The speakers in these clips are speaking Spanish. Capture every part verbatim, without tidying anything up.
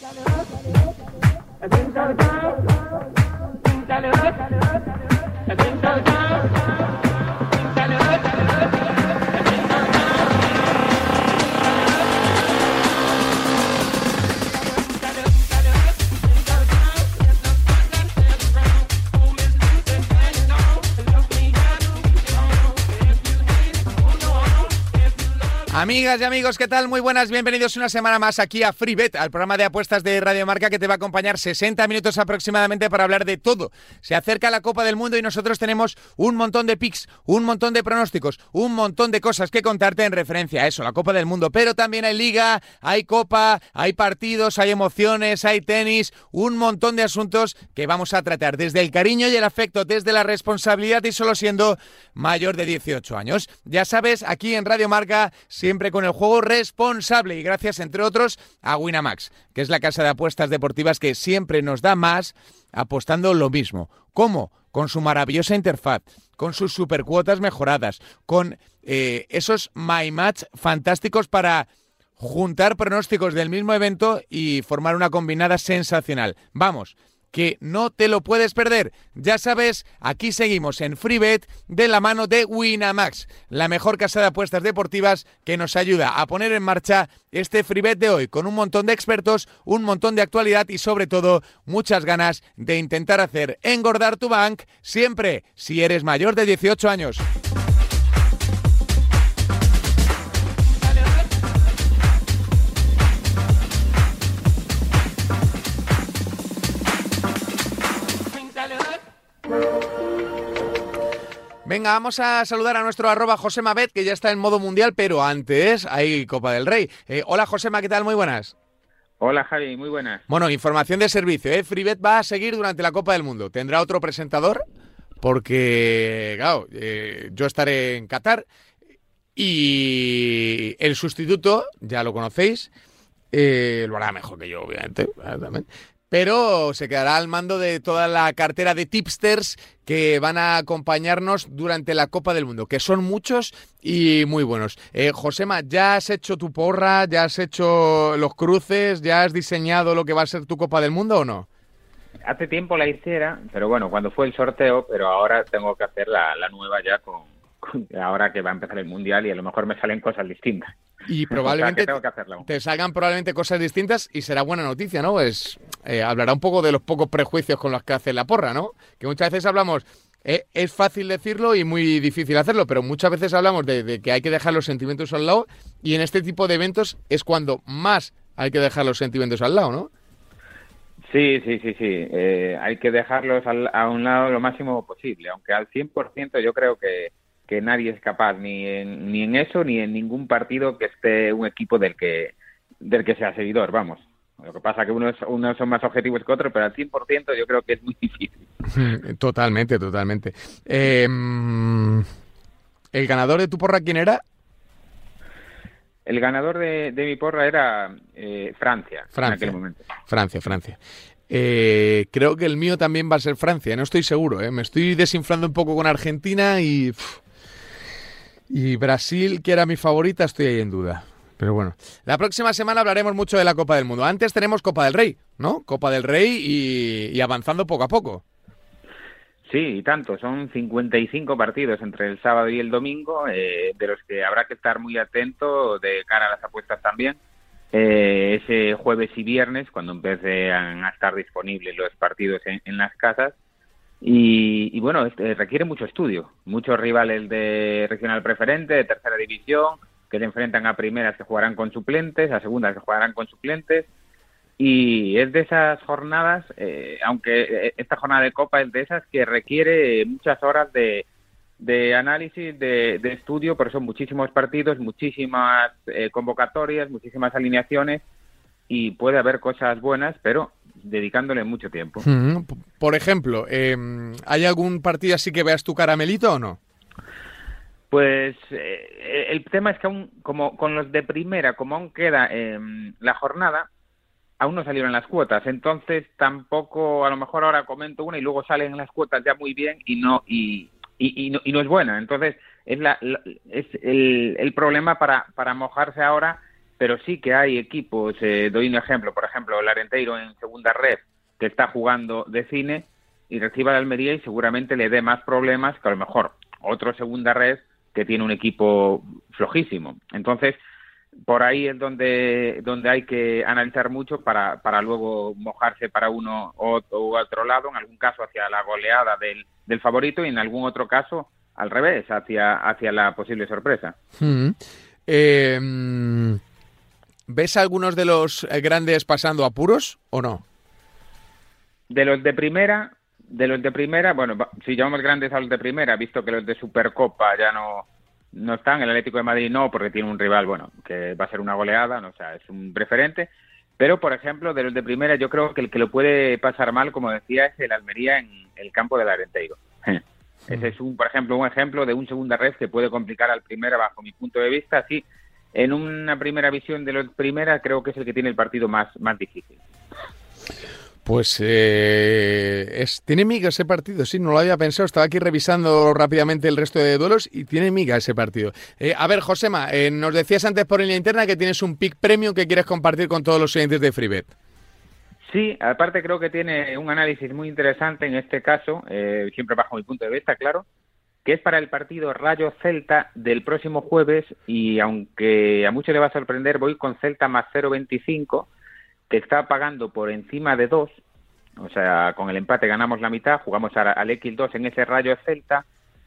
Amigas y amigos, ¿qué tal? Muy buenas, bienvenidos una semana más aquí a FreeBet, al programa de apuestas de Radio Marca que te va a acompañar sesenta minutos aproximadamente para hablar de todo. Se acerca la Copa del Mundo y nosotros tenemos un montón de picks, un montón de pronósticos, un montón de cosas que contarte en referencia a eso, la Copa del Mundo. Pero también hay Liga, hay Copa, hay partidos, hay emociones, hay tenis, un montón de asuntos que vamos a tratar desde el cariño y el afecto, desde la responsabilidad y solo siendo mayor de dieciocho años. Ya sabes, aquí en Radio Marca, siempre con el juego responsable y gracias, entre otros, a Winamax, que es la casa de apuestas deportivas que siempre nos da más apostando lo mismo. ¿Cómo? Con su maravillosa interfaz, con sus supercuotas mejoradas, con eh, esos My Match fantásticos para juntar pronósticos del mismo evento y formar una combinada sensacional. Vamos, que no te lo puedes perder. Ya sabes, aquí seguimos en FreeBet de la mano de Winamax, la mejor casa de apuestas deportivas que nos ayuda a poner en marcha este FreeBet de hoy, con un montón de expertos, un montón de actualidad y sobre todo muchas ganas de intentar hacer engordar tu bank siempre si eres mayor de dieciocho años. Venga, vamos a saludar a nuestro arroba Josema Bet, que ya está en modo mundial, pero antes hay Copa del Rey. Eh, hola Josema, ¿qué tal? Muy buenas. Hola Javi, muy buenas. Bueno, información de servicio, ¿eh? FreeBet va a seguir durante la Copa del Mundo. ¿Tendrá otro presentador? Porque, claro, eh, yo estaré en Qatar y el sustituto, ya lo conocéis, eh, lo hará mejor que yo, obviamente, también. Pero se quedará al mando de toda la cartera de tipsters que van a acompañarnos durante la Copa del Mundo, que son muchos y muy buenos. Eh, Josema, ¿ya has hecho tu porra? ¿Ya has hecho los cruces? ¿Ya has diseñado lo que va a ser tu Copa del Mundo o no? Hace tiempo la hiciera, pero bueno, cuando fue el sorteo, pero ahora tengo que hacer la, la nueva ya con, con... ahora que va a empezar el Mundial y a lo mejor me salen cosas distintas. Y probablemente o sea, que tengo que te salgan probablemente cosas distintas y será buena noticia, ¿no? Pues eh, hablará un poco de los pocos prejuicios con los que hace la porra, ¿no? Que muchas veces hablamos, eh, es fácil decirlo y muy difícil hacerlo, pero muchas veces hablamos de, de que hay que dejar los sentimientos al lado y en este tipo de eventos es cuando más hay que dejar los sentimientos al lado, ¿no? Sí, sí, sí, sí. Eh, hay que dejarlos al, a un lado lo máximo posible, aunque al cien por ciento yo creo que que nadie es capaz, ni en, ni en eso, ni en ningún partido que esté un equipo del que del que sea seguidor, vamos. Lo que pasa es que unos, unos son más objetivos que otros, pero al cien por ciento yo creo que es muy difícil. Totalmente, totalmente. Eh, ¿El ganador de tu porra quién era? El ganador de, de mi porra era eh, Francia, Francia, en aquel momento. Francia, Francia. Eh, creo que el mío también va a ser Francia, no estoy seguro, ¿eh? Me estoy desinflando un poco con Argentina y... Uf, y Brasil, que era mi favorita, estoy ahí en duda. Pero bueno, la próxima semana hablaremos mucho de la Copa del Mundo. Antes tenemos Copa del Rey, ¿no? Copa del Rey y, y avanzando poco a poco. Sí, y tanto. Son cincuenta y cinco partidos entre el sábado y el domingo, eh, de los que habrá que estar muy atento de cara a las apuestas también. Eh, ese jueves y viernes, cuando empiecen a estar disponibles los partidos en, en las casas. Y, y bueno, este, requiere mucho estudio. Muchos rivales de regional preferente, de tercera división, que se enfrentan a primeras que jugarán con suplentes, a segundas que jugarán con suplentes. Y es de esas jornadas, eh, aunque esta jornada de Copa es de esas que requiere muchas horas de, de análisis, de, de estudio, porque son muchísimos partidos, muchísimas eh, convocatorias, muchísimas alineaciones, y puede haber cosas buenas, pero dedicándole mucho tiempo. Por ejemplo, eh, ¿hay algún partido así que veas tu caramelito o no? Pues eh, el tema es que aún, como con los de primera, como aún queda eh, la jornada, aún no salieron las cuotas, entonces tampoco, a lo mejor ahora comento una y luego salen las cuotas ya muy bien y no y, y, y, no, y no es buena. Entonces es, la, la, es el, el problema para, para mojarse ahora pero sí que hay equipos, eh, doy un ejemplo, por ejemplo, el Arenteiro en segunda red, que está jugando de cine, y reciba la Almería y seguramente le dé más problemas que a lo mejor otro segunda red que tiene un equipo flojísimo. Entonces, por ahí es donde donde hay que analizar mucho para, para luego mojarse para uno o, o otro lado, en algún caso hacia la goleada del, del favorito y en algún otro caso al revés, hacia, hacia la posible sorpresa. Hmm. Eh, ¿Ves a algunos de los grandes pasando apuros o no? De los de primera, de los de primera, bueno, si llamamos grandes a los de primera, visto que los de Supercopa ya no no están, el Atlético de Madrid no, porque tiene un rival, bueno, que va a ser una goleada, no, o sea, es un preferente, pero, por ejemplo, de los de primera, yo creo que el que lo puede pasar mal, como decía, es el Almería en el campo del Arenteiro. Sí. Ese es, un, por ejemplo, un ejemplo de un segunda red que puede complicar al primera, bajo mi punto de vista, sí, en una primera visión de los primera, creo que es el que tiene el partido más, más difícil. Pues eh, es, tiene miga ese partido, sí, no lo había pensado, estaba aquí revisando rápidamente el resto de duelos y tiene miga ese partido. Eh, a ver, Josema, eh, nos decías antes por línea interna que tienes un pick premium que quieres compartir con todos los oyentes de FreeBet. Sí, aparte creo que tiene un análisis muy interesante en este caso, eh, siempre bajo mi punto de vista, claro, que es para el partido Rayo Celta del próximo jueves y aunque a muchos le va a sorprender, voy con Celta más cero veinticinco, que está pagando por encima de dos, o sea, con el empate ganamos la mitad, jugamos al equis dos en ese Rayo Celta,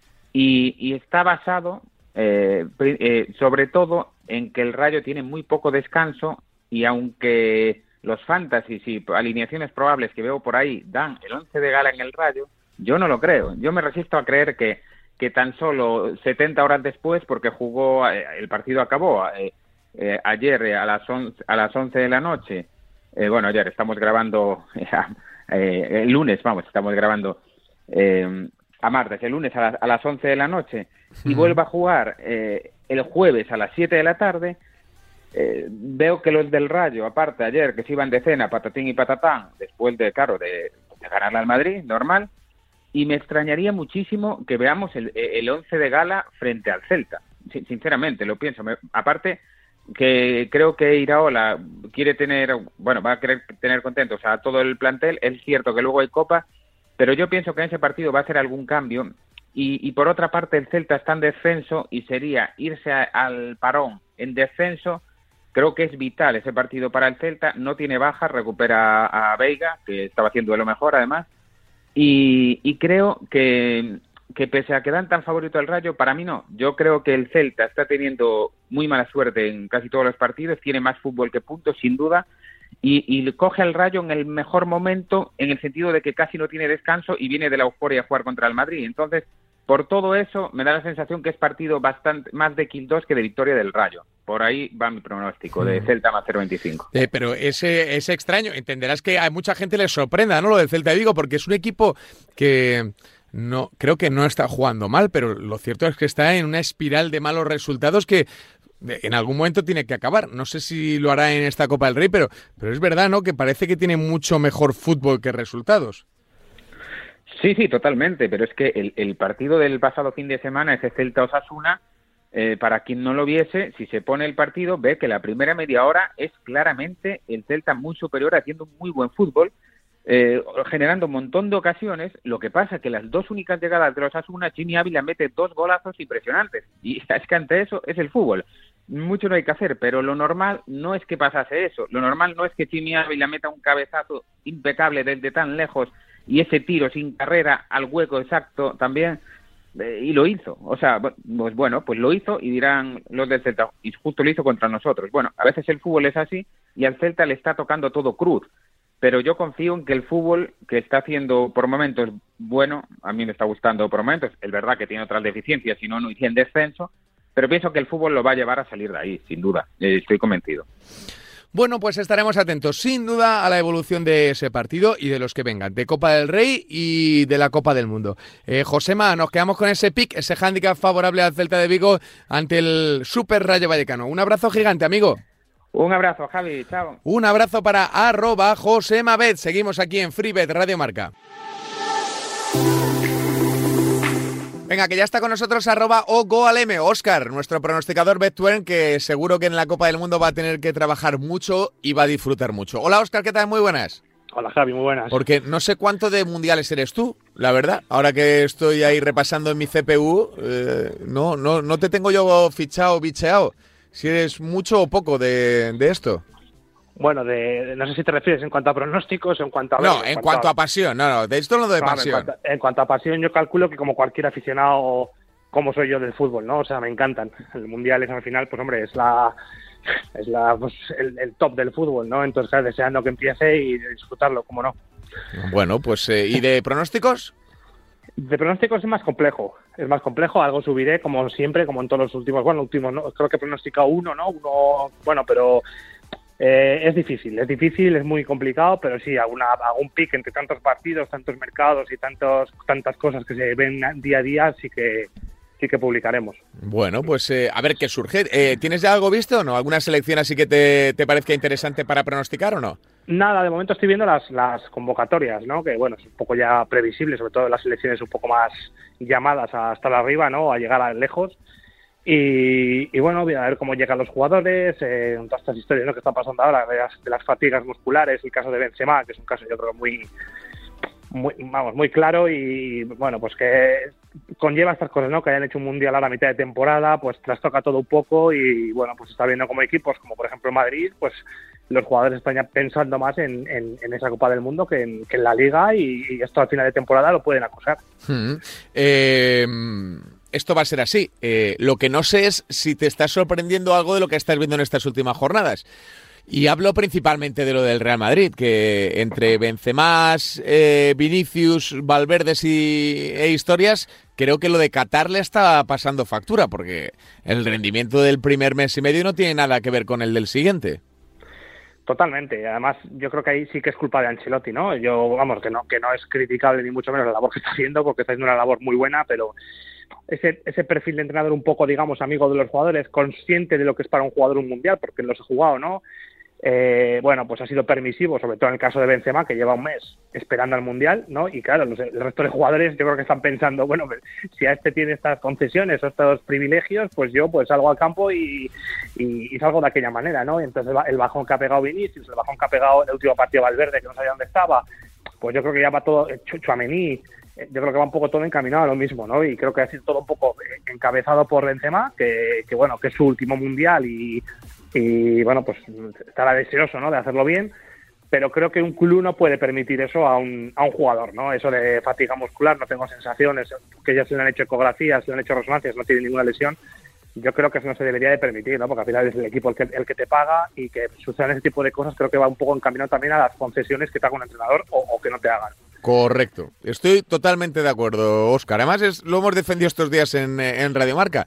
y, y está basado eh, eh, sobre todo en que el Rayo tiene muy poco descanso, y aunque los fantasies y alineaciones probables que veo por ahí dan el once de gala en el Rayo, yo no lo creo, yo me resisto a creer que, que tan solo setenta horas después, porque jugó, eh, el partido acabó eh, eh, ayer eh, a las once, a las once de la noche, Eh, bueno, ayer estamos grabando, eh, el lunes, vamos, estamos grabando eh, a martes, el lunes a, la, a las once de la noche, y vuelva a jugar eh, el jueves a las siete de la tarde, eh, veo que los del Rayo, aparte ayer que se iban de cena, patatín y patatán, después de, claro, de, de ganarle al Madrid, normal, y me extrañaría muchísimo que veamos el, el once de gala frente al Celta, sinceramente, lo pienso, me, aparte que creo que Iraola quiere tener, bueno, va a querer tener contentos a todo el plantel, es cierto que luego hay Copa, pero yo pienso que en ese partido va a hacer algún cambio, y, y por otra parte el Celta está en descenso, y sería irse a, al parón en descenso, creo que es vital ese partido para el Celta, no tiene baja, recupera a Veiga, que estaba haciendo de lo mejor además, y, y creo que... que pese a que dan tan favorito al Rayo, para mí no. Yo creo que el Celta está teniendo muy mala suerte en casi todos los partidos, tiene más fútbol que puntos, sin duda, y, y coge al Rayo en el mejor momento, en el sentido de que casi no tiene descanso y viene de la euforia a jugar contra el Madrid. Entonces, por todo eso, me da la sensación que es partido bastante más de kill dos que de victoria del Rayo. Por ahí va mi pronóstico, de Celta más cero veinticinco. Eh, pero ese es extraño. Entenderás que a mucha gente les sorprenda, ¿no?, lo del Celta de Vigo, porque es un equipo que... No, creo que no está jugando mal, pero lo cierto es que está en una espiral de malos resultados que en algún momento tiene que acabar. No sé si lo hará en esta Copa del Rey, pero, pero es verdad, ¿no?, que parece que tiene mucho mejor fútbol que resultados. Sí, sí, totalmente, pero es que el, el partido del pasado fin de semana, ese Celta-Osasuna, eh, para quien no lo viese, si se pone el partido, ve que la primera media hora es claramente el Celta muy superior, haciendo un muy buen fútbol, Eh, generando un montón de ocasiones. Lo que pasa es que las dos únicas llegadas de los Osasuna, Chimi Ávila mete dos golazos impresionantes, y es que ante eso es el fútbol, mucho no hay que hacer, pero lo normal no es que pasase eso, lo normal no es que Chimi Ávila meta un cabezazo impecable desde tan lejos y ese tiro sin carrera al hueco exacto también, eh, y lo hizo, o sea, pues bueno, pues lo hizo, y dirán los del Celta, y justo lo hizo contra nosotros. Bueno, a veces el fútbol es así y al Celta le está tocando todo cruz, pero yo confío en que el fútbol que está haciendo por momentos bueno, a mí me está gustando por momentos, es verdad que tiene otras deficiencias, si no, no iría en descenso, pero pienso que el fútbol lo va a llevar a salir de ahí, sin duda, eh, estoy convencido. Bueno, pues estaremos atentos, sin duda, a la evolución de ese partido y de los que vengan, de Copa del Rey y de la Copa del Mundo. Eh, Josema, nos quedamos con ese pick, ese hándicap favorable al Celta de Vigo ante el Super Rayo Vallecano. Un abrazo gigante, amigo. Un abrazo, Javi, chao. Un abrazo para arroba Josemabet. Seguimos aquí en FreeBet Radio Marca. Venga, que ya está con nosotros arroba ogoalm, Óscar, nuestro pronosticador Bet21, que seguro que en la Copa del Mundo va a tener que trabajar mucho y va a disfrutar mucho. Hola, Óscar, ¿qué tal? Muy buenas. Hola, Javi, muy buenas. Porque no sé cuánto de mundiales eres tú, la verdad. Ahora que estoy ahí repasando en mi C P U, eh, no, no, no te tengo yo fichado, bicheado. Si eres mucho o poco de, de esto. Bueno, de, no sé si te refieres en cuanto a pronósticos o en cuanto a... No, ver, en, en cuanto, cuanto a... a pasión, no, no, de esto no de claro, pasión. En cuanto, en cuanto a pasión, yo calculo que como cualquier aficionado, como soy yo del fútbol, ¿no? O sea, me encantan. El mundial es al final, pues hombre, es la... es la pues, el, el top del fútbol, ¿no? Entonces, claro, deseando que empiece y disfrutarlo, cómo no. Bueno, pues, eh, ¿y de pronósticos? De pronósticos es más complejo, es más complejo, algo subiré como siempre, como en todos los últimos, bueno, últimos, ¿no? Creo que he pronosticado uno, ¿no? Uno, bueno, pero eh, es difícil, es difícil, es muy complicado, pero sí, alguna, algún pick entre tantos partidos, tantos mercados y tantos, tantas cosas que se ven día a día, sí que sí que publicaremos. Bueno, pues eh, a ver qué surge. Eh, ¿Tienes ya algo visto o no? ¿Alguna selección así que te, te parezca interesante para pronosticar o no? Nada, de momento estoy viendo las, las convocatorias, ¿no? Que bueno, es un poco ya previsible, sobre todo las selecciones un poco más llamadas a estar arriba, ¿no? A llegar a lejos. Y, y bueno, voy a ver cómo llegan los jugadores, eh, todas estas historias, ¿no? Que están pasando ahora, de las, de las fatigas musculares, el caso de Benzema, que es un caso yo creo muy, muy, vamos, muy claro y bueno, pues que conlleva estas cosas, ¿no? Que hayan hecho un mundial a la mitad de temporada, pues trastoca todo un poco y bueno, pues está viendo como equipos, como por ejemplo Madrid, pues los jugadores están pensando más en, en, en esa Copa del Mundo que en, que en la Liga y, y esto al final de temporada lo pueden acosar. Hmm. Eh, esto va a ser así. Eh, lo que no sé es si te está sorprendiendo algo de lo que estás viendo en estas últimas jornadas. Y hablo principalmente de lo del Real Madrid, que entre Benzema, eh, Vinicius, Valverde y, e historias, creo que lo de Qatar le está pasando factura, porque el rendimiento del primer mes y medio no tiene nada que ver con el del siguiente. Totalmente. Además, yo creo que ahí sí que es culpa de Ancelotti, ¿no? Yo, vamos, que no que no es criticable ni mucho menos la labor que está haciendo, porque está haciendo una labor muy buena, pero ese ese perfil de entrenador un poco, digamos, amigo de los jugadores, consciente de lo que es para un jugador un mundial, porque los ha jugado, ¿no? Eh, bueno, pues ha sido permisivo, sobre todo en el caso de Benzema, que lleva un mes esperando al Mundial, ¿no? Y claro, los, el resto de jugadores yo creo que están pensando, bueno, si a este tiene estas concesiones o estos privilegios, pues yo pues salgo al campo y, y, y salgo de aquella manera, ¿no? Y entonces el bajón que ha pegado Vinicius, el bajón que ha pegado el último partido Valverde, que no sabía dónde estaba, pues yo creo que ya va todo, Tchouaméni, yo creo que va un poco todo encaminado a lo mismo, ¿no? Y creo que ha sido todo un poco encabezado por Benzema, que, que bueno, que es su último Mundial y y bueno, pues estará deseoso, ¿no?, de hacerlo bien, pero creo que un club no puede permitir eso a un a un jugador, ¿no? Eso de fatiga muscular, no tengo sensaciones, que ya se le han hecho ecografías, se le han hecho resonancias, no tiene ninguna lesión. Yo creo que eso no se debería de permitir, ¿no? Porque al final es el equipo el que, el que te paga y que sucedan ese tipo de cosas creo que va un poco encaminado también a las concesiones que te haga un entrenador o, o que no te hagan. Correcto. Estoy totalmente de acuerdo, Óscar. Además, es, lo hemos defendido estos días en, en Radio Marca,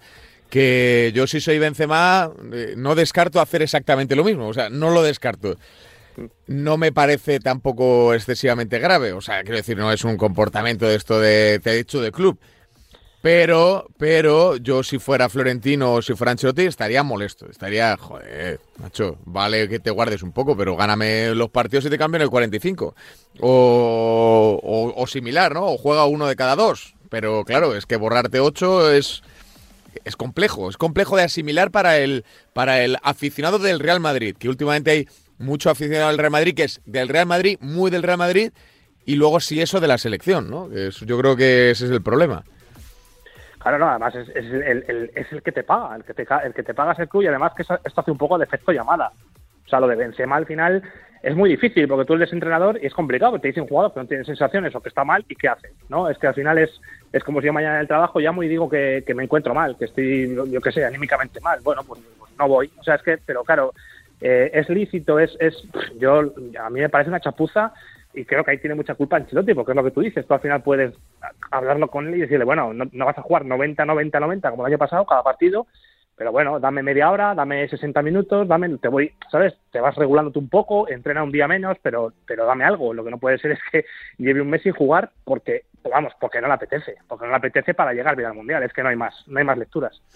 que yo si soy Benzema eh, no descarto hacer exactamente lo mismo, o sea, no lo descarto. No me parece tampoco excesivamente grave, o sea, quiero decir, no es un comportamiento de esto de, te he dicho, de club. Pero, pero yo si fuera Florentino o si fuera Ancelotti estaría molesto, estaría, joder, macho, vale que te guardes un poco, pero gáname los partidos y te cambio en el cuarenta y cinco. O, o, o similar, ¿no? O juega uno de cada dos. Pero claro, es que borrarte ocho es... Es complejo, es complejo de asimilar para el para el aficionado del Real Madrid, que últimamente hay mucho aficionado al Real Madrid que es del Real Madrid, muy del Real Madrid, y luego sí eso de la selección, ¿no? Es, yo creo que ese es el problema. Claro, no, además es, es, el, el, es el que te paga, el que te, el que te paga es el club y además que esto hace un poco de efecto llamada. O sea, lo de Benzema al final es muy difícil porque tú eres entrenador y es complicado, porque te dicen jugador que no tiene sensaciones o que está mal y ¿qué hace? ¿No? Es que al final es es como si yo mañana en el trabajo llamo y digo que, que me encuentro mal, que estoy, yo qué sé, anímicamente mal. Bueno, pues, pues no voy. O sea, es que, pero claro, eh, es lícito, es, es, yo, a mí me parece una chapuza y creo que ahí tiene mucha culpa Ancelotti, porque es lo que tú dices, tú al final puedes hablarlo con él y decirle, bueno, no, no vas a jugar noventa, noventa, noventa como el año pasado, cada partido, pero bueno, dame media hora, dame sesenta minutos, dame, te voy, ¿sabes? Te vas regulándote un poco, entrena un día menos, pero pero dame algo. Lo que no puede ser es que lleve un mes sin jugar porque, vamos, porque no le apetece, porque no le apetece para llegar bien al Mundial, es que no hay más, no hay más lecturas.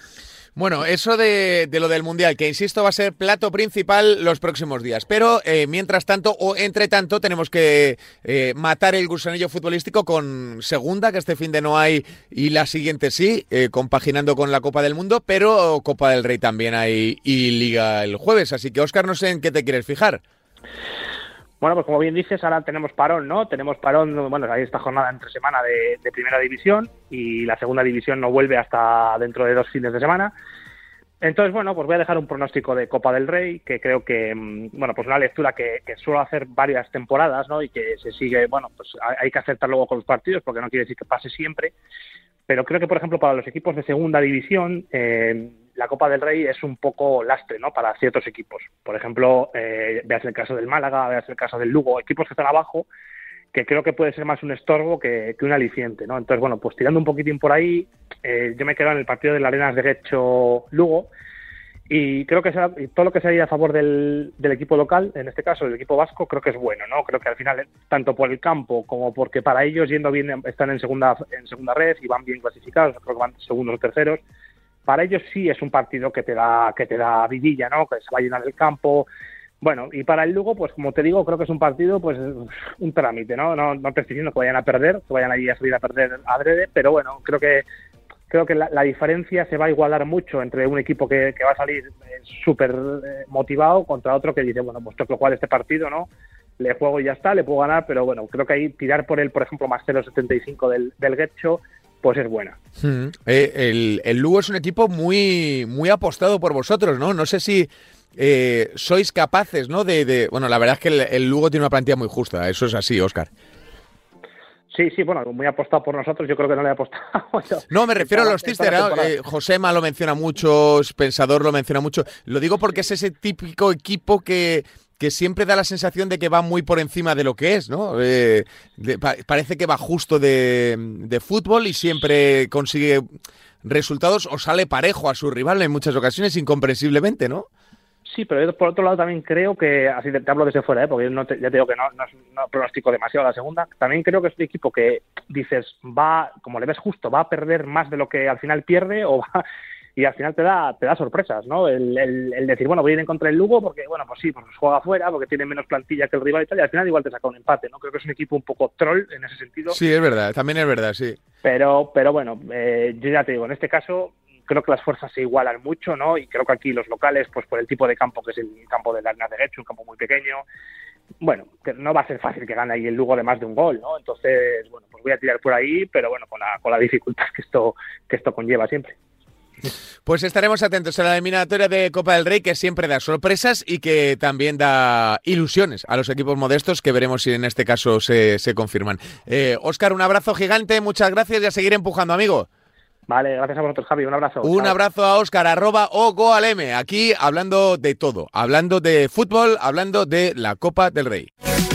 Bueno, eso de, de lo del Mundial, que insisto va a ser plato principal los próximos días, pero eh, mientras tanto o entre tanto tenemos que eh, matar el gusanillo futbolístico con segunda, que este fin de no hay y la siguiente sí, eh, compaginando con la Copa del Mundo, pero Copa del Rey también hay y Liga el jueves, así que Óscar, no sé en qué te quieres fijar. Bueno, pues como bien dices, ahora tenemos parón, ¿no? Tenemos parón, bueno, hay esta jornada entre semana de, de Primera División y la Segunda División no vuelve hasta dentro de dos fines de semana. Entonces, bueno, pues voy a dejar un pronóstico de Copa del Rey, que creo que, bueno, pues una lectura que, que suelo hacer varias temporadas, ¿no? Y que se sigue, bueno, pues hay que acertar luego con los partidos, porque no quiere decir que pase siempre. Pero creo que, por ejemplo, para los equipos de Segunda División, eh, la Copa del Rey es un poco lastre, ¿no? Para ciertos equipos. Por ejemplo, eh, veas el caso del Málaga, veas el caso del Lugo, equipos que están abajo, que creo que puede ser más un estorbo que, que un aliciente, ¿no? Entonces, bueno, pues tirando un poquitín por ahí, eh, yo me quedo en el partido del Arenas de Guecho-Lugo, y creo que será, y todo lo que sería a favor del, del equipo local, en este caso el equipo vasco, creo que es bueno, ¿no? Creo que al final, tanto por el campo como porque para ellos, yendo bien, están en segunda en segunda red y van bien clasificados, creo que van segundos o terceros, para ellos sí es un partido que te da que te da vidilla, ¿no? Que se va a llenar el campo. Bueno, y para el Lugo, pues como te digo, creo que es un partido, pues un trámite, ¿no? No, no te estoy diciendo que vayan a perder, que vayan allí a salir a perder adrede, pero bueno, creo que Creo que la, la diferencia se va a igualar mucho entre un equipo que, que va a salir eh, súper eh, motivado contra otro que dice, bueno, pues tengo que jugar este partido, ¿no? Le juego y ya está, le puedo ganar, pero bueno, creo que ahí tirar por él, por ejemplo, más cero coma setenta y cinco del, del Guecho, pues es buena. Hmm. Eh, el, el Lugo es un equipo muy, muy apostado por vosotros, ¿no? No sé si eh, sois capaces, ¿no? De, de, bueno, la verdad es que el, el Lugo tiene una plantilla muy justa, eso es así, Óscar. Sí, sí, bueno, muy apostado por nosotros, yo creo que no le he apostado. Yo, no, me refiero a los Twister, eh, Josema lo menciona mucho, Pensador lo menciona mucho. Lo digo porque es ese típico equipo que, que siempre da la sensación de que va muy por encima de lo que es, ¿no? Eh, de, pa- parece que va justo de, de fútbol y siempre consigue resultados o sale parejo a su rival en muchas ocasiones, incomprensiblemente, ¿no? Sí, pero yo por otro lado también creo que, así te, te hablo desde fuera, ¿eh? Porque yo no te, ya te digo que no, no, no pronostico demasiado la segunda, también creo que es un equipo que dices, va, como le ves justo, va a perder más de lo que al final pierde o va, y al final te da te da sorpresas, ¿no? El, el, el decir, bueno, voy a ir en contra del Lugo porque, bueno, pues sí, pues juega afuera, porque tiene menos plantilla que el rival y tal, y al final igual te saca un empate, ¿no? Creo que es un equipo un poco troll en ese sentido. Sí, es verdad, también es verdad, sí. Pero, pero bueno, eh, yo ya te digo, en este caso creo que las fuerzas se igualan mucho, ¿no? Y creo que aquí los locales, pues por el tipo de campo que es el campo de la Arenas de Guecho, un campo muy pequeño, bueno, que no va a ser fácil que gane ahí el Lugo de más de un gol, ¿no? Entonces, bueno, pues voy a tirar por ahí, pero bueno, con la, con la dificultad que esto, que esto conlleva siempre. Pues estaremos atentos a la eliminatoria de Copa del Rey, que siempre da sorpresas y que también da ilusiones a los equipos modestos, que veremos si en este caso se, se confirman. Eh, Óscar, un abrazo gigante, muchas gracias y a seguir empujando, amigo. Vale, gracias a vosotros, Javi, un abrazo. Un Chao. abrazo a Óscar, arroba ogoalm, aquí hablando de todo, hablando de fútbol, hablando de la Copa del Rey.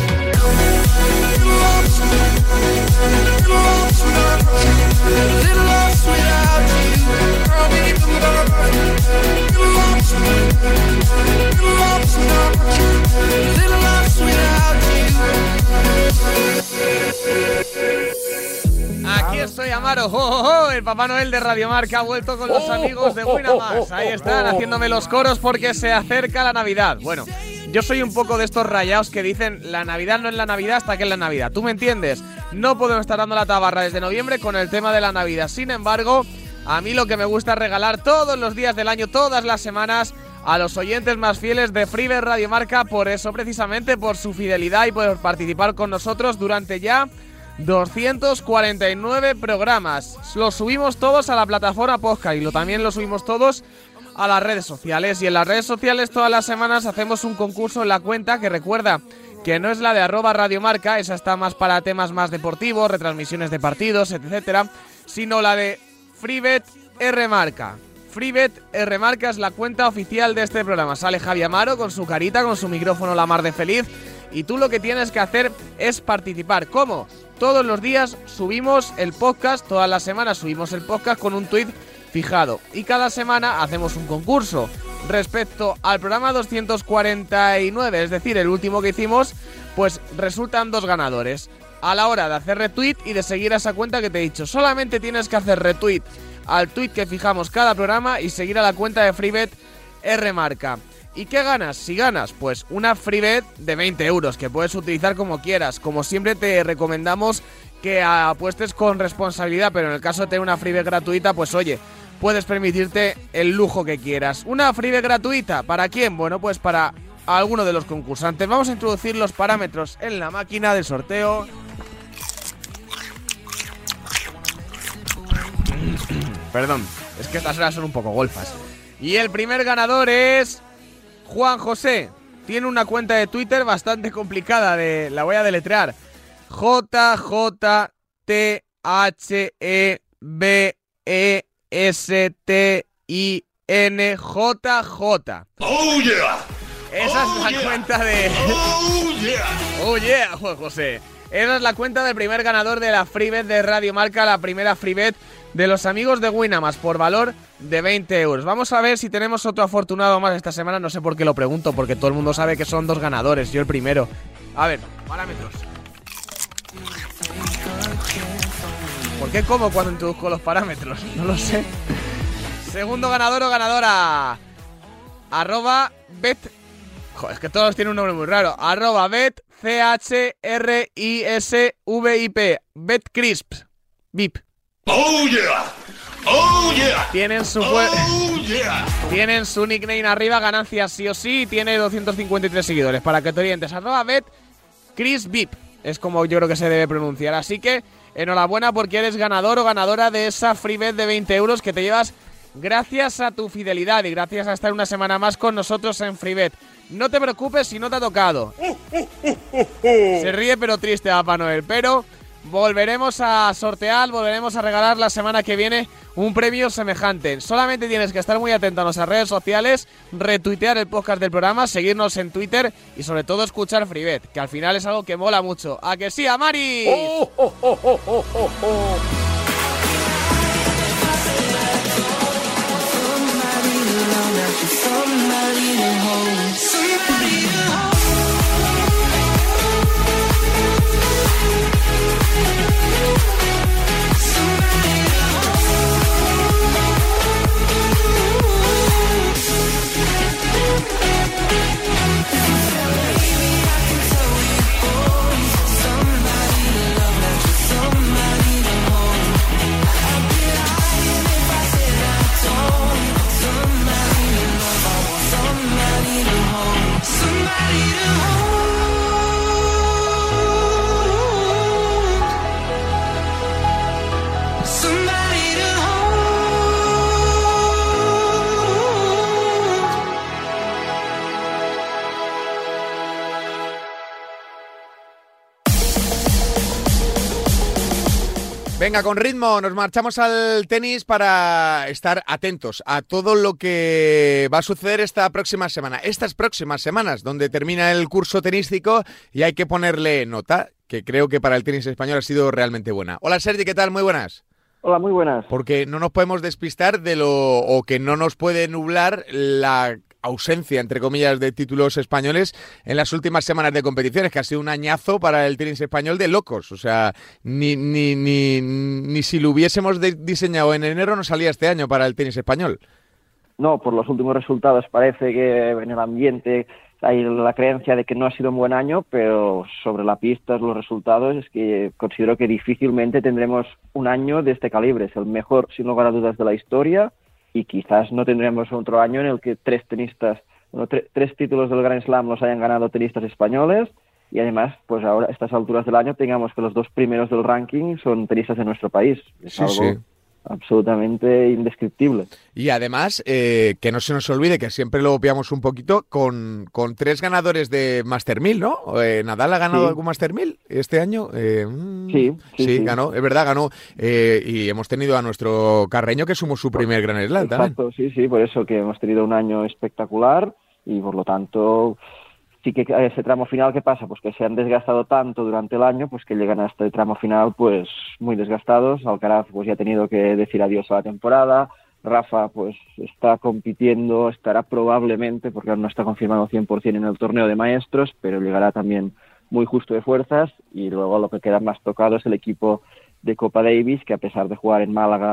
Aquí estoy, Amaro, oh, oh, oh, el Papá Noel de Radio Marca ha vuelto con los amigos de Winamax. Ahí están, haciéndome los coros porque se acerca la Navidad. Bueno, yo soy un poco de estos rayados que dicen la Navidad no es la Navidad hasta que es la Navidad. ¿Tú me entiendes? No podemos estar dando la tabarra desde noviembre con el tema de la Navidad. Sin embargo, a mí lo que me gusta es regalar todos los días del año, todas las semanas, a los oyentes más fieles de FreeBet Radio Marca. Por eso, precisamente, por su fidelidad y por participar con nosotros durante ya doscientos cuarenta y nueve programas. Los subimos todos a la plataforma podcast y lo, también lo subimos todos a las redes sociales. Y en las redes sociales todas las semanas hacemos un concurso en la cuenta, que recuerda que no es la de arroba radiomarca, esa está más para temas más deportivos, retransmisiones de partidos, etcétera, sino la de FreeBet R Marca. FreeBet R Marca es la cuenta oficial de este programa. Sale Javi Amaro con su carita, con su micrófono la mar de feliz, y tú lo que tienes que hacer es participar. ¿Cómo? Todos los días subimos el podcast, todas las semanas subimos el podcast con un tuit fijado, y cada semana hacemos un concurso respecto al programa doscientos cuarenta y nueve, es decir, el último que hicimos. Pues resultan dos ganadores. A la hora de hacer retweet y de seguir a esa cuenta que te he dicho, solamente tienes que hacer retweet al tuit que fijamos cada programa y seguir a la cuenta de FreeBet Rmarca. ¿Y qué ganas? Si ganas, pues una FreeBet de veinte euros que puedes utilizar como quieras. Como siempre te recomendamos que apuestes con responsabilidad, pero en el caso de tener una FreeBet gratuita, pues oye, puedes permitirte el lujo que quieras. ¿Una FreeBet gratuita? ¿Para quién? Bueno, pues para alguno de los concursantes. Vamos a introducir los parámetros en la máquina del sorteo. Perdón, es que estas horas son un poco golfas. Y el primer ganador es Juan José. Tiene una cuenta de Twitter bastante complicada, de, la voy a deletrear. J J T H E B E S T I N J J. ¡Oh, yeah! Esa oh, es la yeah. cuenta de... ¡Oh, yeah! ¡Oh, yeah, Juan José! Esa es la cuenta del primer ganador de la FreeBet de Radio Marca, la primera FreeBet de los amigos de Winamax, por valor de veinte euros. Vamos a ver si tenemos otro afortunado más esta semana. No sé por qué lo pregunto, porque todo el mundo sabe que son dos ganadores, yo el primero. A ver, parámetros. ¿Por qué como cuando introduzco los parámetros? No lo sé. Segundo ganador o ganadora. Arroba bet... Joder, es que todos tienen un nombre muy raro. Arroba bet C H R I S V I P. BetCrisps. V I P. ¡Oh, yeah! ¡Oh, yeah! Tienen su, ¡Oh, yeah! Tienen su nickname arriba, ganancias sí o sí, y tiene doscientos cincuenta y tres seguidores. Para que te orientes, arroba BetCrisps V I P. Es como yo creo que se debe pronunciar. Así que enhorabuena porque eres ganador o ganadora de esa FreeBet de veinte euros que te llevas gracias a tu fidelidad y gracias a estar una semana más con nosotros en FreeBet. No te preocupes si no te ha tocado. Se ríe pero triste Papá Noel, pero volveremos a sortear, volveremos a regalar la semana que viene un premio semejante. Solamente tienes que estar muy atento a nuestras redes sociales, retuitear el podcast del programa, seguirnos en Twitter y sobre todo escuchar FreeBet, que al final es algo que mola mucho. ¿A que sí, Amari? ¡Oh, oh, oh, oh, oh, oh, oh! Venga, con ritmo, nos marchamos al tenis para estar atentos a todo lo que va a suceder esta próxima semana. Estas próximas semanas, donde termina el curso tenístico y hay que ponerle nota, que creo que para el tenis español ha sido realmente buena. Hola Sergi, ¿qué tal? Muy buenas. Hola, muy buenas. Porque no nos podemos despistar de lo, o que no nos puede nublar la ausencia, entre comillas, de títulos españoles en las últimas semanas de competiciones, que ha sido un añazo para el tenis español de locos. O sea, ni, ni, ni, ni si lo hubiésemos de- diseñado en enero no salía este año para el tenis español. No, por los últimos resultados parece que en el ambiente hay la creencia de que no ha sido un buen año, pero sobre la pista, los resultados, es que considero que difícilmente tendremos un año de este calibre. Es el mejor, sin lugar a dudas, de la historia, y quizás no tendremos otro año en el que tres tenistas, bueno, tre- tres títulos del Grand Slam los hayan ganado tenistas españoles, y además, pues ahora a estas alturas del año tengamos que los dos primeros del ranking son tenistas de nuestro país. Es Sí, algo sí. absolutamente indescriptible. Y además, eh, que no se nos olvide, que siempre lo obviamos un poquito, con, con tres ganadores de Master mil, ¿no? Eh, ¿Nadal ha ganado Sí. algún Master mil este año? Eh, mm, Sí, sí, sí. ganó, es verdad, ganó. Eh, y hemos tenido a nuestro Carreño, que sumó su primer Grand Slam también. Exacto, sí, sí, por eso que hemos tenido un año espectacular y por lo tanto sí que ese tramo final, ¿qué pasa? Pues que se han desgastado tanto durante el año, pues que llegan a este tramo final pues muy desgastados. Alcaraz pues ya ha tenido que decir adiós a la temporada. Rafa pues está compitiendo, estará probablemente, porque aún no está confirmado cien por ciento en el torneo de maestros, pero llegará también muy justo de fuerzas. Y luego lo que queda más tocado es el equipo de Copa Davis, que a pesar de jugar en Málaga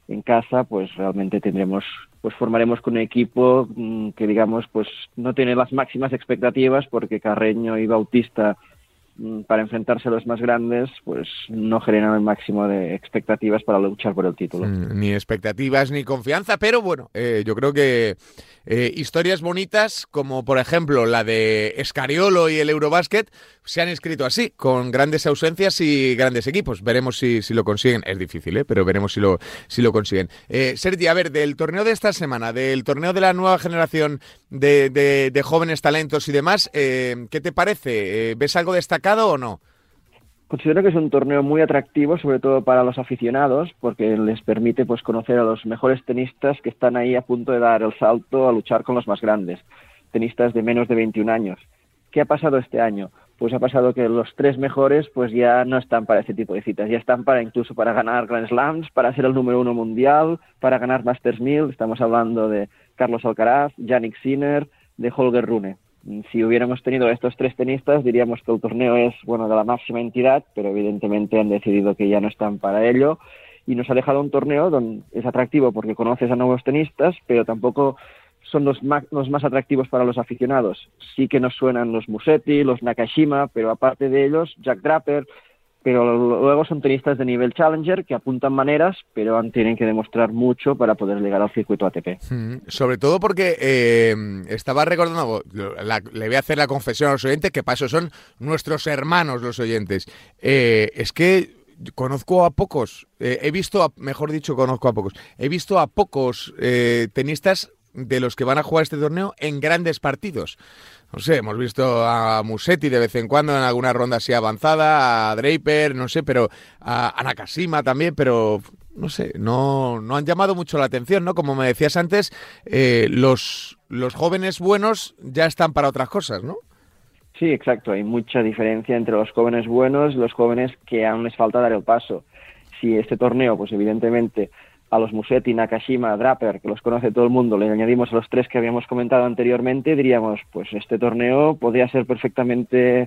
en casa, pues realmente tendremos, pues formaremos con un equipo mmm, que digamos, pues no tiene las máximas expectativas, porque Carreño y Bautista, para enfrentarse a los más grandes, pues no generan el máximo de expectativas para luchar por el título. Ni expectativas ni confianza, pero bueno, eh, yo creo que eh, historias bonitas, como por ejemplo la de Escariolo y el Eurobasket, se han escrito así, con grandes ausencias y grandes equipos. Veremos si, si lo consiguen. Es difícil, ¿eh? Pero veremos si lo, si lo consiguen. Eh, Sergi, a ver, del torneo de esta semana, del torneo de la nueva generación de, de, de jóvenes talentos y demás, eh, ¿qué te parece? Eh, ¿Ves algo destacado o no? Considero que es un torneo muy atractivo, sobre todo para los aficionados, porque les permite pues conocer a los mejores tenistas que están ahí a punto de dar el salto a luchar con los más grandes, tenistas de menos de veintiún años. ¿Qué ha pasado este año? Pues ha pasado que los tres mejores pues ya no están para ese tipo de citas, ya están para incluso para ganar Grand Slams, para ser el número uno mundial, para ganar Masters mil. Estamos hablando de Carlos Alcaraz, Jannik Sinner, de Holger Rune. Si hubiéramos tenido estos tres tenistas, diríamos que el torneo es, bueno, de la máxima entidad, pero evidentemente han decidido que ya no están para ello, y nos ha dejado un torneo donde es atractivo porque conoces a nuevos tenistas, pero tampoco son los más, los más atractivos para los aficionados. Sí que nos suenan los Musetti, los Nakashima, pero aparte de ellos, Jack Draper, pero luego son tenistas de nivel Challenger que apuntan maneras, pero tienen que demostrar mucho para poder llegar al circuito A T P. Mm, sobre todo porque eh, estaba recordando, la, le voy a hacer la confesión a los oyentes, que para eso son nuestros hermanos los oyentes. Eh, es que conozco a pocos, eh, he visto, a, mejor dicho, conozco a pocos, he visto a pocos eh, tenistas de los que van a jugar este torneo en grandes partidos. No sé, hemos visto a Musetti de vez en cuando en alguna ronda así avanzada, a Draper, no sé, pero a, a Nakashima también, pero no sé, no, no han llamado mucho la atención, ¿no? Como me decías antes, eh, los, los jóvenes buenos ya están para otras cosas, ¿no? Sí, exacto, hay mucha diferencia entre los jóvenes buenos y los jóvenes que aún les falta dar el paso. Si este torneo, pues evidentemente a los Musetti, Nakashima, Draper, que los conoce todo el mundo, le añadimos a los tres que habíamos comentado anteriormente, diríamos, pues este torneo podría ser perfectamente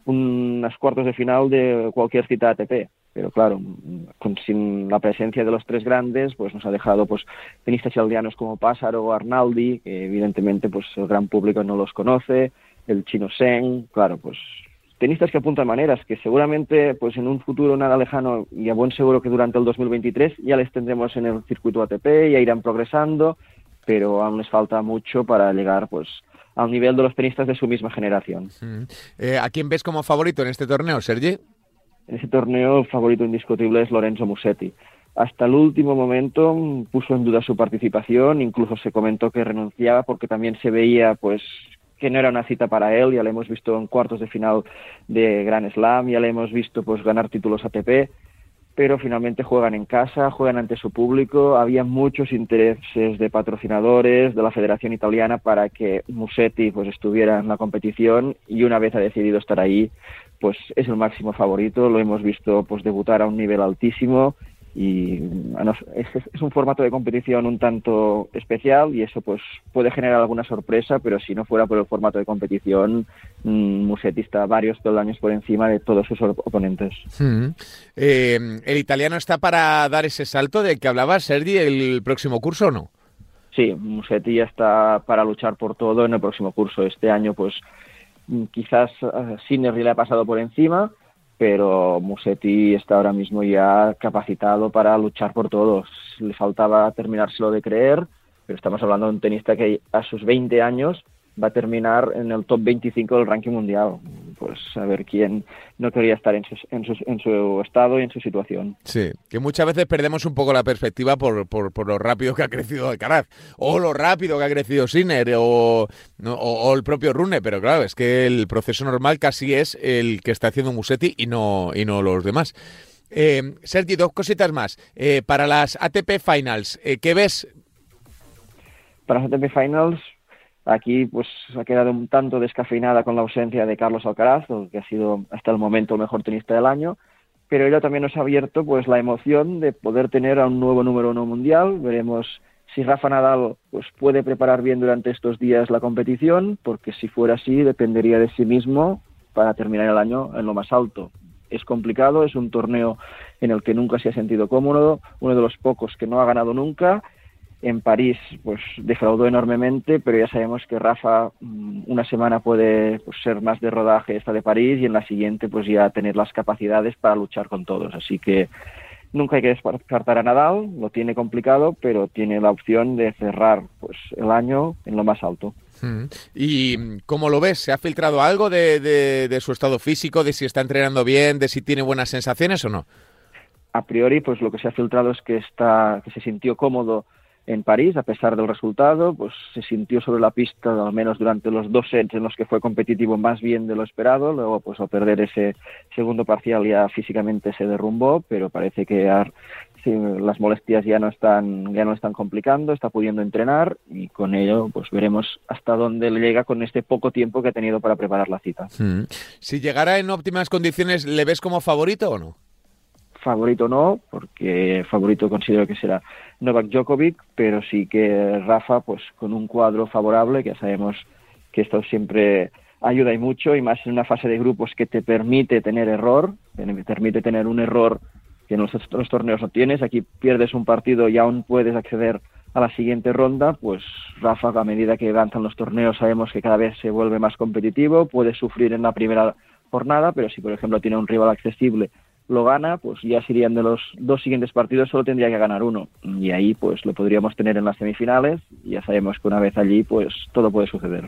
unos cuartos de final de cualquier cita A T P. Pero claro, con, sin la presencia de los tres grandes, pues nos ha dejado pues tenistas chaldianos como Passaro o Arnaldi, que evidentemente pues el gran público no los conoce, el chino Zheng, claro, pues tenistas que apuntan maneras, que seguramente pues en un futuro nada lejano y a buen seguro que durante el dos mil veintitrés ya les tendremos en el circuito A T P, ya irán progresando, pero aún les falta mucho para llegar pues al nivel de los tenistas de su misma generación. Mm. Eh, ¿A quién ves como favorito en este torneo, Sergi? En ese torneo el favorito indiscutible es Lorenzo Musetti. Hasta el último momento puso en duda su participación, incluso se comentó que renunciaba porque también se veía pues que no era una cita para él. Ya le hemos visto en cuartos de final de Grand Slam, ya le hemos visto pues ganar títulos A T P, pero finalmente juegan en casa, juegan ante su público. Había muchos intereses de patrocinadores, de la Federación Italiana, para que Musetti pues estuviera en la competición, y una vez ha decidido estar ahí, pues es el máximo favorito. Lo hemos visto pues debutar a un nivel altísimo, y es, es un formato de competición un tanto especial, y eso pues puede generar alguna sorpresa, pero si no fuera por el formato de competición, mmm, Musetti está varios peldaños por encima de todos sus oponentes. Mm. Eh, ¿El italiano está para dar ese salto del que hablaba Sergi el próximo curso o no? Sí, Musetti ya está para luchar por todo en el próximo curso. Este año pues quizás uh, Sinner le ha pasado por encima, pero Musetti está ahora mismo ya capacitado para luchar por todos. Le faltaba terminárselo de creer, pero estamos hablando de un tenista que a sus veinte años va a terminar en el top veinticinco del ranking mundial. Pues a ver quién no quería estar en su, en su, en su estado y en su situación. Sí, que muchas veces perdemos un poco la perspectiva por, por, por lo rápido que ha crecido Alcaraz, o lo rápido que ha crecido Sinner, o, o, o el propio Rune, pero claro, es que el proceso normal casi es el que está haciendo Musetti y no, y no los demás. Eh, Sergi, dos cositas más. Eh, para las A T P Finals, eh, ¿qué ves? Para las A T P Finals, aquí pues ha quedado un tanto descafeinada con la ausencia de Carlos Alcaraz, que ha sido hasta el momento el mejor tenista del año, pero ello también nos ha abierto pues la emoción de poder tener a un nuevo número uno mundial. Veremos si Rafa Nadal pues puede preparar bien durante estos días la competición, porque si fuera así dependería de sí mismo para terminar el año en lo más alto. es complicado, es un torneo en el que nunca se ha sentido cómodo, uno de los pocos que no ha ganado nunca. En París pues defraudó enormemente, pero ya sabemos que Rafa una semana puede pues, ser más de rodaje esta de París y en la siguiente pues ya tener las capacidades para luchar con todos. Así que nunca hay que descartar a Nadal, lo tiene complicado, pero tiene la opción de cerrar pues el año en lo más alto. ¿Y cómo lo ves? ¿Se ha filtrado algo de, de, de su estado físico, de si está entrenando bien, de si tiene buenas sensaciones o no? A priori, pues lo que se ha filtrado es que está, que se sintió cómodo en París, a pesar del resultado, pues se sintió sobre la pista, al menos durante los dos sets en los que fue competitivo, más bien de lo esperado. Luego, pues al perder ese segundo parcial ya físicamente se derrumbó, pero parece que ya, sí, las molestias ya no están ya no están complicando, está pudiendo entrenar y con ello pues veremos hasta dónde le llega con este poco tiempo que ha tenido para preparar la cita. Hmm. Si llegara en óptimas condiciones, ¿le ves como favorito o no? Favorito no, porque favorito considero que será Novak Djokovic, pero sí que Rafa, pues con un cuadro favorable, que ya sabemos que esto siempre ayuda y mucho, y más en una fase de grupos que te permite tener error, te permite tener un error que en los otros torneos no tienes. Aquí pierdes un partido y aún puedes acceder a la siguiente ronda. Pues Rafa, a medida que avanzan los torneos, sabemos que cada vez se vuelve más competitivo, puede sufrir en la primera jornada, pero si por ejemplo tiene un rival accesible, lo gana, pues ya serían de los dos siguientes partidos, solo tendría que ganar uno. Y ahí pues lo podríamos tener en las semifinales. Y ya sabemos que una vez allí, pues todo puede suceder.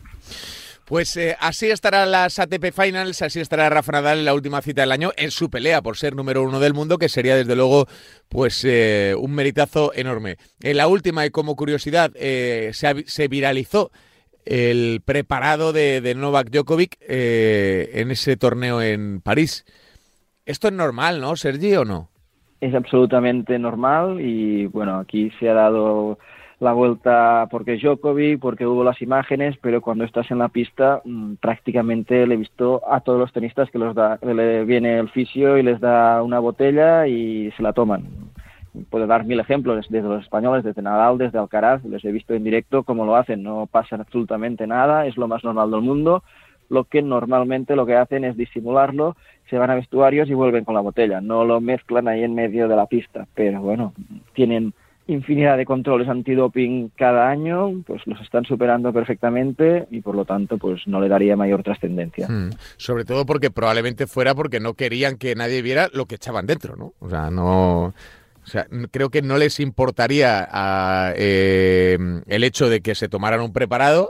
Pues eh, así estarán las A T P Finals, así estará Rafa Nadal en la última cita del año, en su pelea por ser número uno del mundo, que sería desde luego pues eh, un meritazo enorme. En la última, y como curiosidad, eh, se, se viralizó el preparado de, de Novak Djokovic eh, en ese torneo en París. Esto es normal, ¿no, Sergi, o no? Es absolutamente normal y, bueno, aquí se ha dado la vuelta porque es Djokovic, porque hubo las imágenes, pero cuando estás en la pista mmm, prácticamente le he visto a todos los tenistas que los da, le viene el fisio y les da una botella y se la toman. Puedo dar mil ejemplos, desde los españoles, desde Nadal, desde Alcaraz, les he visto en directo cómo lo hacen, no pasa absolutamente nada, es lo más normal del mundo. Lo que normalmente lo que hacen es disimularlo, se van a vestuarios y vuelven con la botella, no lo mezclan ahí en medio de la pista, pero bueno, tienen infinidad de controles antidoping cada año, pues los están superando perfectamente y por lo tanto pues no le daría mayor trascendencia. Hmm. Sobre todo porque probablemente fuera porque no querían que nadie viera lo que echaban dentro, ¿no? O sea, no... O sea, creo que no les importaría a, eh, el hecho de que se tomaran un preparado,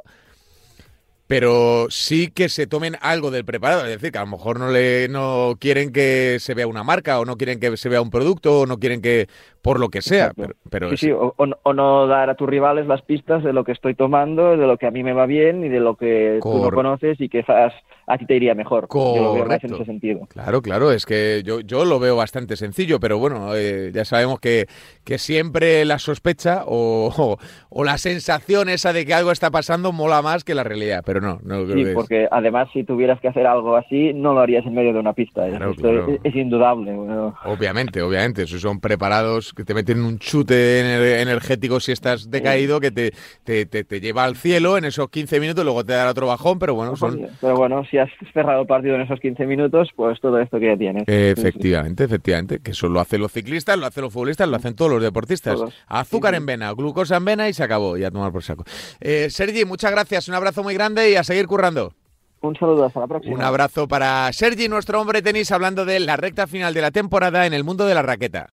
pero sí que se tomen algo del preparado, es decir, que a lo mejor no le no quieren que se vea una marca o no quieren que se vea un producto o no quieren que, por lo que sea, pero, pero sí, es... sí, o, o no dar a tus rivales las pistas de lo que estoy tomando, de lo que a mí me va bien y de lo que Cor... tú no conoces y que quizás a ti te iría mejor. Correcto. Yo lo veo más en ese sentido. Claro, claro, es que yo, yo lo veo bastante sencillo, pero bueno, eh, ya sabemos que, que siempre la sospecha o, o, o la sensación esa de que algo está pasando mola más que la realidad, pero no, no creo sí, que porque es. Además si tuvieras que hacer algo así, no lo harías en medio de una pista, claro, esto claro. Es, es indudable. Bueno. Obviamente, obviamente, esos son preparados que te meten un chute ener- energético si estás decaído, que te, te, te, te lleva al cielo en esos quince minutos, luego te da otro bajón, pero bueno, son... Pero bueno, si has cerrado el partido en esos quince minutos, pues todo esto que ya tienes. Efectivamente, sí, sí. efectivamente, que eso lo hacen los ciclistas, lo hacen los futbolistas, lo hacen todos los deportistas. Todos. Azúcar sí, sí. en vena, glucosa en vena y se acabó, y a tomar por saco. Eh, Sergi, muchas gracias, un abrazo muy grande y a seguir currando. Un saludo, hasta la próxima. Un abrazo para Sergi, nuestro hombre tenis, hablando de la recta final de la temporada en el mundo de la raqueta.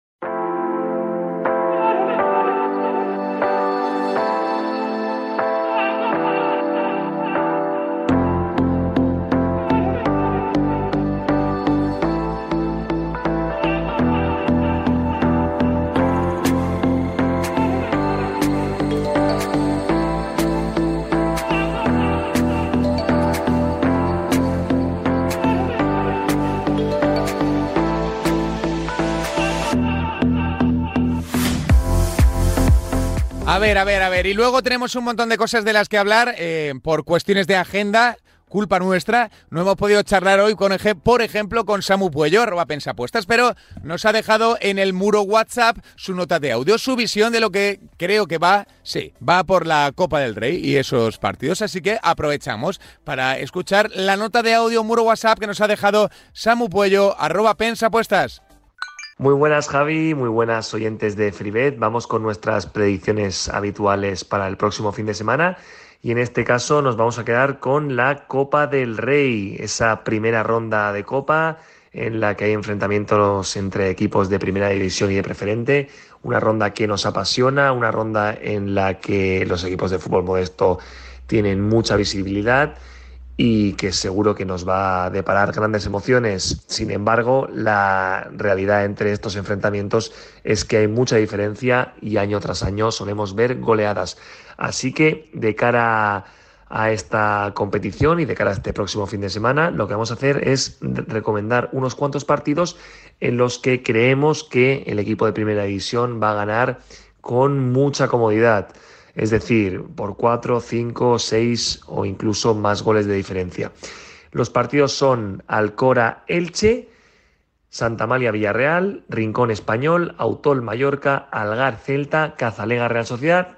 A ver, a ver, a ver. Y luego tenemos un montón de cosas de las que hablar eh, por cuestiones de agenda. culpa nuestra, no hemos podido charlar hoy, con por ejemplo, con Samu Puello, arroba Pensapuestas, pero nos ha dejado en el muro WhatsApp su nota de audio, su visión de lo que creo que va, sí, va por la Copa del Rey y esos partidos, así que aprovechamos para escuchar la nota de audio, muro WhatsApp que nos ha dejado Samu Puello, arroba Pensapuestas. Muy buenas, Javi, muy buenas oyentes de FreeBet. Vamos con nuestras predicciones habituales para el próximo fin de semana y en este caso nos vamos a quedar con la Copa del Rey, esa primera ronda de Copa en la que hay enfrentamientos entre equipos de primera división y de preferente, una ronda que nos apasiona, una ronda en la que los equipos de fútbol modesto tienen mucha visibilidad y que seguro que nos va a deparar grandes emociones. Sin embargo, la realidad entre estos enfrentamientos es que hay mucha diferencia y año tras año solemos ver goleadas. Así que de cara a esta competición y de cara a este próximo fin de semana, lo que vamos a hacer es recomendar unos cuantos partidos en los que creemos que el equipo de primera división va a ganar con mucha comodidad. Es decir, por cuatro, cinco, seis o incluso más goles de diferencia. Los partidos son Alcora-Elche, Santa Amalia-Villarreal, Rincón Español, Autol-Mallorca, Algar-Celta, Cazalega-Real Sociedad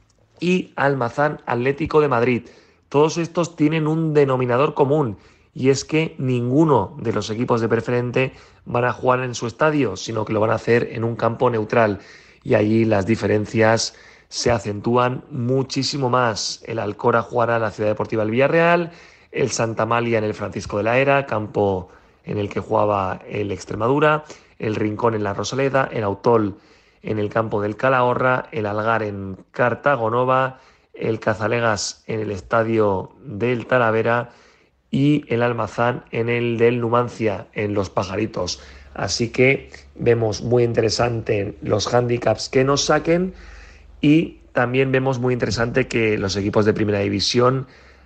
y Almazán-Atlético de Madrid. Todos estos tienen un denominador común y es que ninguno de los equipos de preferente van a jugar en su estadio, sino que lo van a hacer en un campo neutral y allí las diferencias se acentúan muchísimo más. El Alcora jugará en la Ciudad Deportiva del Villarreal, el Santa Amalia en el Francisco de la Era, campo en el que jugaba el Extremadura, el Rincón en la Rosaleda, el Autol en el campo del Calahorra, el Algar en Cartagonova, el Cazalegas en el estadio del Talavera y el Almazán en el del Numancia, en Los Pajaritos. Así que vemos muy interesante los handicaps que nos saquen. Y también vemos muy interesante que los equipos de primera división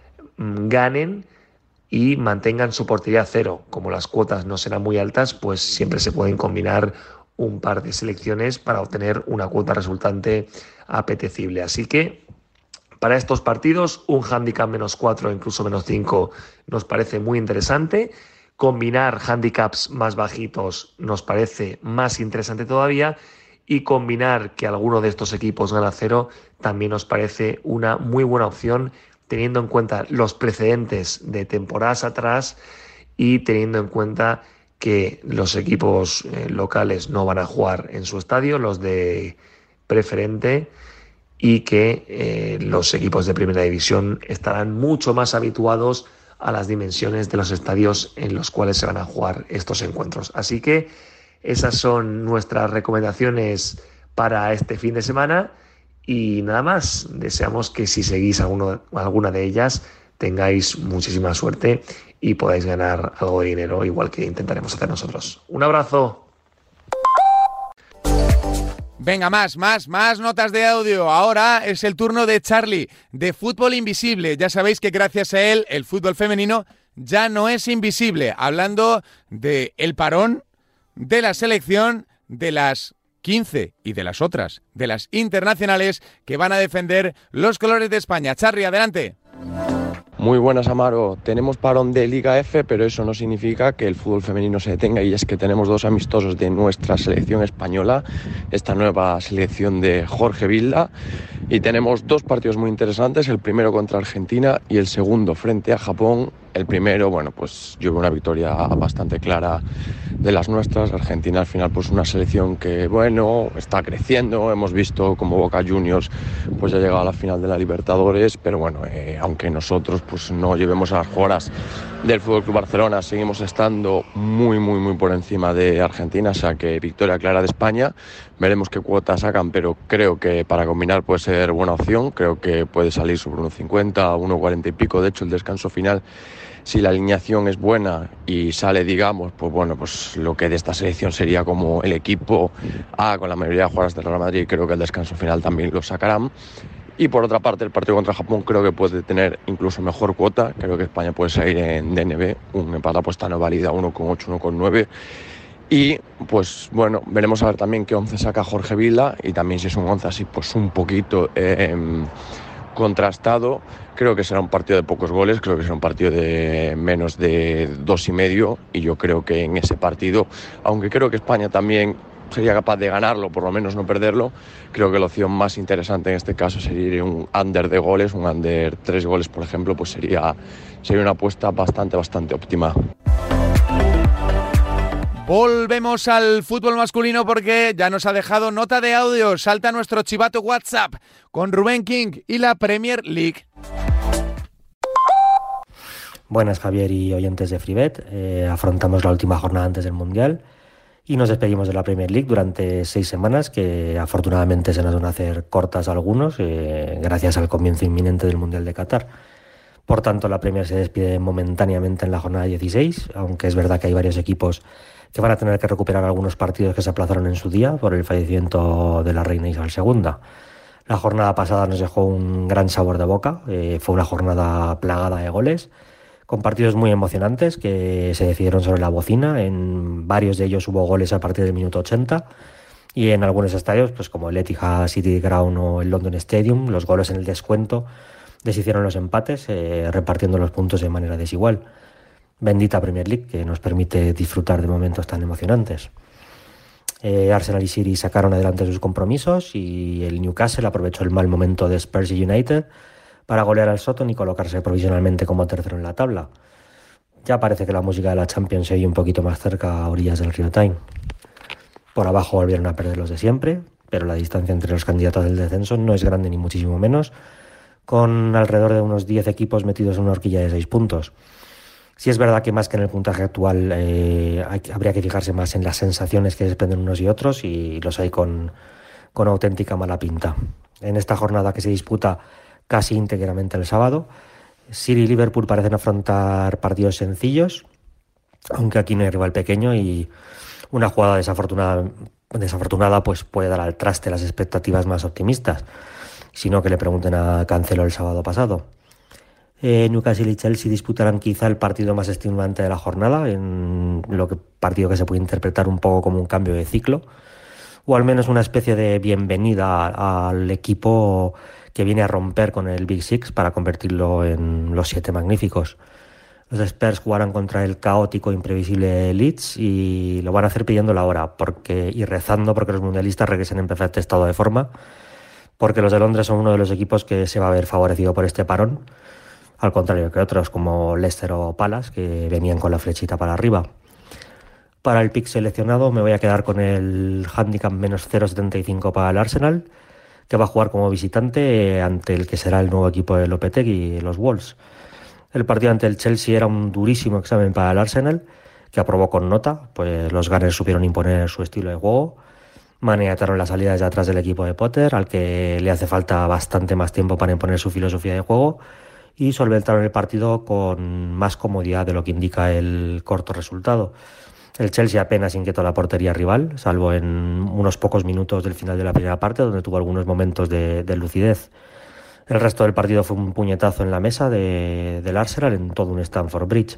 ganen y mantengan su portería cero. Como las cuotas no serán muy altas, pues siempre se pueden combinar un par de selecciones para obtener una cuota resultante apetecible. Así que para estos partidos un handicap menos cuatro, incluso menos cinco, nos parece muy interesante. Combinar handicaps más bajitos nos parece más interesante todavía. Y combinar que alguno de estos equipos gana cero también nos parece una muy buena opción, teniendo en cuenta los precedentes de temporadas atrás y teniendo en cuenta que los equipos eh, locales no van a jugar en su estadio, los de preferente, y que eh, los equipos de primera división estarán mucho más habituados a las dimensiones de los estadios en los cuales se van a jugar estos encuentros. Así que esas son nuestras recomendaciones para este fin de semana y nada más. Deseamos que si seguís alguno, alguna de ellas tengáis muchísima suerte y podáis ganar algo de dinero, igual que intentaremos hacer nosotros. Un abrazo. Venga, más, más, más notas de audio. Ahora es el turno de Charlie, de Fútbol Invisible. Ya sabéis que gracias a él el fútbol femenino ya no es invisible. Hablando de el parón de la selección, de las quince y de las otras, de las internacionales que van a defender los colores de España. Charly, adelante. Muy buenas, Amaro. Tenemos parón de Liga F, pero eso no significa que el fútbol femenino se detenga, y es que tenemos dos amistosos de nuestra selección española, esta nueva selección de Jorge Vilda, y tenemos dos partidos muy interesantes, el primero contra Argentina y el segundo frente a Japón. El primero, bueno, pues yo veo una victoria bastante clara de las nuestras. Argentina al final pues una selección que, bueno, está creciendo. Hemos visto como Boca Juniors pues ya ha llegado a la final de la Libertadores, pero bueno, eh, aunque nosotros pues no llevemos a las jugadoras del F C Barcelona, seguimos estando muy, muy, muy por encima de Argentina, o sea que victoria clara de España. Veremos qué cuotas sacan, pero creo que para combinar puede ser buena opción. Creo que puede salir sobre uno cincuenta, uno cuarenta y pico. De hecho, el descanso final, si la alineación es buena y sale, digamos, pues bueno, pues lo que de esta selección sería como el equipo A con la mayoría de jugadoras del Real Madrid, creo que el descanso final también lo sacarán. Y por otra parte, el partido contra Japón creo que puede tener incluso mejor cuota. Creo que España puede salir en D N B, un empate apuesta no válida, uno coma ocho, uno coma nueve. Y pues bueno, veremos a ver también qué once saca Jorge Vilda, y también si es un once así pues un poquito... Eh, contrastado. Creo que será un partido de pocos goles, creo que será un partido de menos de dos y medio, y yo creo que en ese partido, aunque creo que España también sería capaz de ganarlo, por lo menos no perderlo, creo que la opción más interesante en este caso sería un under de goles, un under tres goles, por ejemplo, pues sería, sería una apuesta bastante, bastante óptima. Volvemos al fútbol masculino porque ya nos ha dejado nota de audio. Salta nuestro chivato WhatsApp con Rubén King y la Premier League. Buenas, Javier y oyentes de FreeBet. Eh, afrontamos la última jornada antes del Mundial y nos despedimos de la Premier League durante seis semanas que afortunadamente se nos van a hacer cortas a algunos eh, gracias al comienzo inminente del Mundial de Qatar. Por tanto, la Premier se despide momentáneamente en la jornada dieciséis, aunque es verdad que hay varios equipos que van a tener que recuperar algunos partidos que se aplazaron en su día por el fallecimiento de la reina Isabel segunda. La jornada pasada nos dejó un gran sabor de boca, eh, fue una jornada plagada de goles, con partidos muy emocionantes que se decidieron sobre la bocina. En varios de ellos hubo goles a partir del minuto ochenta y en algunos estadios, pues como el Etihad City Ground o el London Stadium, los goles en el descuento deshicieron los empates, eh, repartiendo los puntos de manera desigual. Bendita Premier League, que nos permite disfrutar de momentos tan emocionantes. Eh, Arsenal y City sacaron adelante sus compromisos y el Newcastle aprovechó el mal momento de Spurs y United para golear al Soton y colocarse provisionalmente como tercero en la tabla. Ya parece que la música de la Champions se oye un poquito más cerca a orillas del río Tyne. Por abajo volvieron a perder los de siempre, pero la distancia entre los candidatos del descenso no es grande ni muchísimo menos, con alrededor de unos diez equipos metidos en una horquilla de seis puntos. Sí es verdad que más que en el puntaje actual eh, hay, habría que fijarse más en las sensaciones que desprenden unos y otros, y los hay con, con auténtica mala pinta. En esta jornada que se disputa casi íntegramente el sábado, City y Liverpool parecen afrontar partidos sencillos, aunque aquí no hay rival pequeño y una jugada desafortunada, desafortunada pues puede dar al traste las expectativas más optimistas, sino que le pregunten a Cancelo el sábado pasado. Eh, Newcastle y Chelsea disputarán quizá el partido más estimulante de la jornada, en lo que partido que se puede interpretar un poco como un cambio de ciclo, o al menos una especie de bienvenida al equipo que viene a romper con el Big Six para convertirlo en los siete magníficos. Los Spurs jugarán contra el caótico e imprevisible Leeds y lo van a hacer pidiendo la hora porque, y rezando porque los mundialistas regresen en perfecto estado de forma, porque los de Londres son uno de los equipos que se va a ver favorecido por este parón, al contrario que otros como Leicester o Palace, que venían con la flechita para arriba. Para el pick seleccionado me voy a quedar con el handicap menos cero coma setenta y cinco para el Arsenal, que va a jugar como visitante ante el que será el nuevo equipo de Lopetegui, los Wolves. El partido ante el Chelsea era un durísimo examen para el Arsenal, que aprobó con nota, pues los Gunners supieron imponer su estilo de juego, maniataron las salidas de atrás del equipo de Potter, al que le hace falta bastante más tiempo para imponer su filosofía de juego, y solventaron el partido con más comodidad de lo que indica el corto resultado. El Chelsea apenas inquietó la portería rival, salvo en unos pocos minutos del final de la primera parte, donde tuvo algunos momentos de, de lucidez. El resto del partido fue un puñetazo en la mesa de, del Arsenal en todo un Stamford Bridge.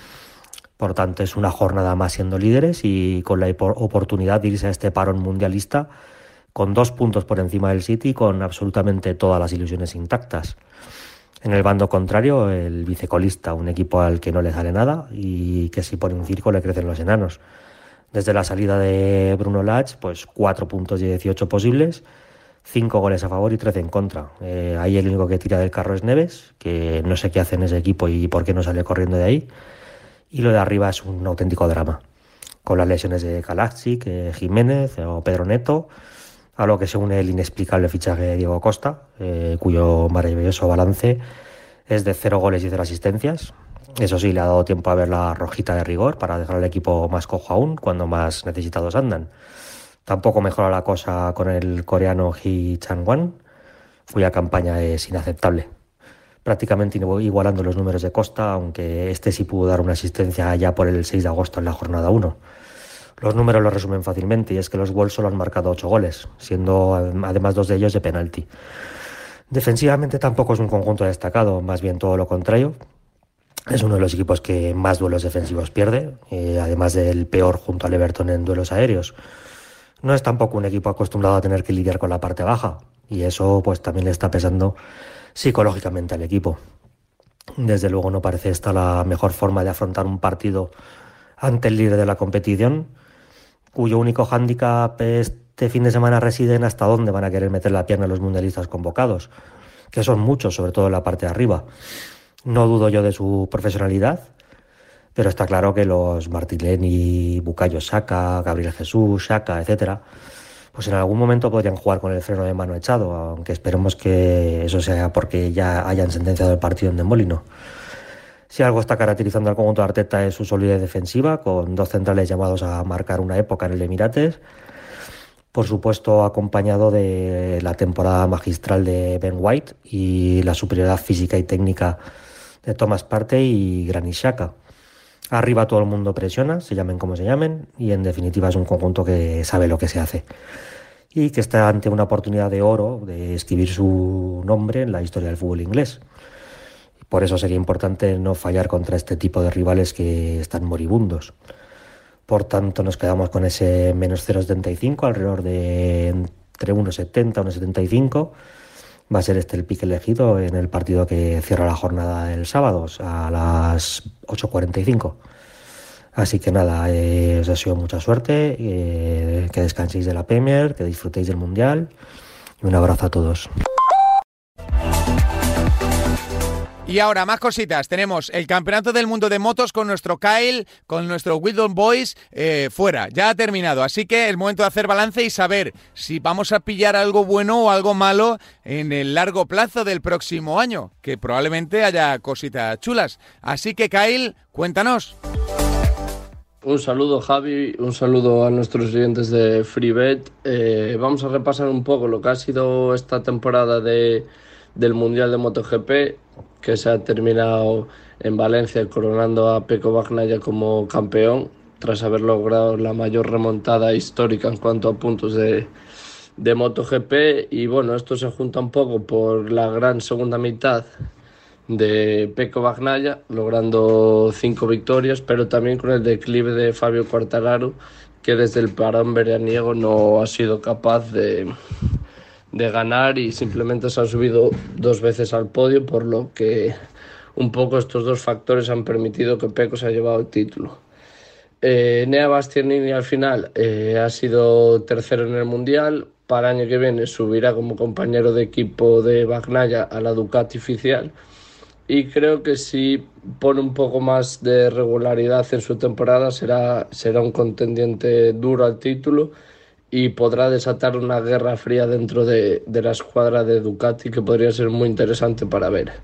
Por tanto, es una jornada más siendo líderes y con la oportunidad de irse a este parón mundialista con dos puntos por encima del City y con absolutamente todas las ilusiones intactas. En el bando contrario, el vicecolista, un equipo al que no le sale nada y que si pone un circo le crecen los enanos. Desde la salida de Bruno Lage, pues cuatro puntos de dieciocho posibles, cinco goles a favor y trece en contra. Eh, ahí el único que tira del carro es Neves, que no sé qué hace en ese equipo y por qué no sale corriendo de ahí. Y lo de arriba es un auténtico drama, con las lesiones de Kalajic, eh, Jiménez o Pedro Neto, a lo que se une el inexplicable fichaje de Diego Costa, eh, cuyo maravilloso balance es de cero goles y cero asistencias. Eso sí, le ha dado tiempo a ver la rojita de rigor para dejar al equipo más cojo aún cuando más necesitados andan. Tampoco mejora la cosa con el coreano Hee Chan-wan, cuya campaña es inaceptable, prácticamente igualando los números de Costa, aunque este sí pudo dar una asistencia ya por el seis de agosto en la jornada uno. Los números lo resumen fácilmente y es que los Wolves solo han marcado ocho goles, siendo además dos de ellos de penalti. Defensivamente tampoco es un conjunto destacado, más bien todo lo contrario. Es uno de los equipos que más duelos defensivos pierde, eh, además del peor junto al Everton en duelos aéreos. No es tampoco un equipo acostumbrado a tener que lidiar con la parte baja y eso pues también le está pesando psicológicamente al equipo. Desde luego no parece esta la mejor forma de afrontar un partido ante el líder de la competición, cuyo único hándicap este fin de semana reside en hasta dónde van a querer meter la pierna los mundialistas convocados, que son muchos, sobre todo en la parte de arriba. No dudo yo de su profesionalidad, pero está claro que los Martinelli, Bukayo Saka, Gabriel Jesús, Xhaka, etcétera, pues en algún momento podrían jugar con el freno de mano echado, aunque esperemos que eso sea porque ya hayan sentenciado el partido en De Molino. Si algo está caracterizando al conjunto de Arteta es su solidez defensiva, con dos centrales llamados a marcar una época en el Emirates, por supuesto acompañado de la temporada magistral de Ben White y la superioridad física y técnica de Thomas Partey y Granit Xhaka. Arriba todo el mundo presiona, se llamen como se llamen, y en definitiva es un conjunto que sabe lo que se hace y que está ante una oportunidad de oro de escribir su nombre en la historia del fútbol inglés. Por eso sería importante no fallar contra este tipo de rivales que están moribundos. Por tanto, nos quedamos con ese menos cero coma setenta y cinco, alrededor de entre uno coma setenta y uno coma setenta y cinco. Va a ser este el pick elegido en el partido que cierra la jornada el sábado a las ocho cuarenta y cinco. Así que nada, eh, os deseo mucha suerte, eh, que descanséis de la Premier, que disfrutéis del Mundial y un abrazo a todos. Y ahora, más cositas. Tenemos el Campeonato del Mundo de Motos con nuestro Kyle, con nuestro Wildon Boys, eh, fuera. Ya ha terminado, así que es momento de hacer balance y saber si vamos a pillar algo bueno o algo malo en el largo plazo del próximo año, que probablemente haya cositas chulas. Así que, Kyle, cuéntanos. Un saludo, Javi, un saludo a nuestros oyentes de FreeBet. Eh, vamos a repasar un poco lo que ha sido esta temporada de, del Mundial de MotoGP, que se ha terminado en Valencia coronando a Pecco Bagnaia como campeón, tras haber logrado la mayor remontada histórica en cuanto a puntos de, de MotoGP. Y bueno, esto se junta un poco por la gran segunda mitad de Pecco Bagnaia, logrando cinco victorias, pero también con el declive de Fabio Quartararo, que desde el parón veraniego no ha sido capaz de, de ganar y simplemente se ha subido dos veces al podio, por lo que un poco estos dos factores han permitido que Pecco se haya llevado el título. Eh, Enea Bastianini al final eh, ha sido tercero en el Mundial. Para el año que viene subirá como compañero de equipo de Bagnaia a la Ducati oficial, y creo que si pone un poco más de regularidad en su temporada será, será un contendiente duro al título y podrá desatar una guerra fría dentro de, de la escuadra de Ducati, que podría ser muy interesante para ver.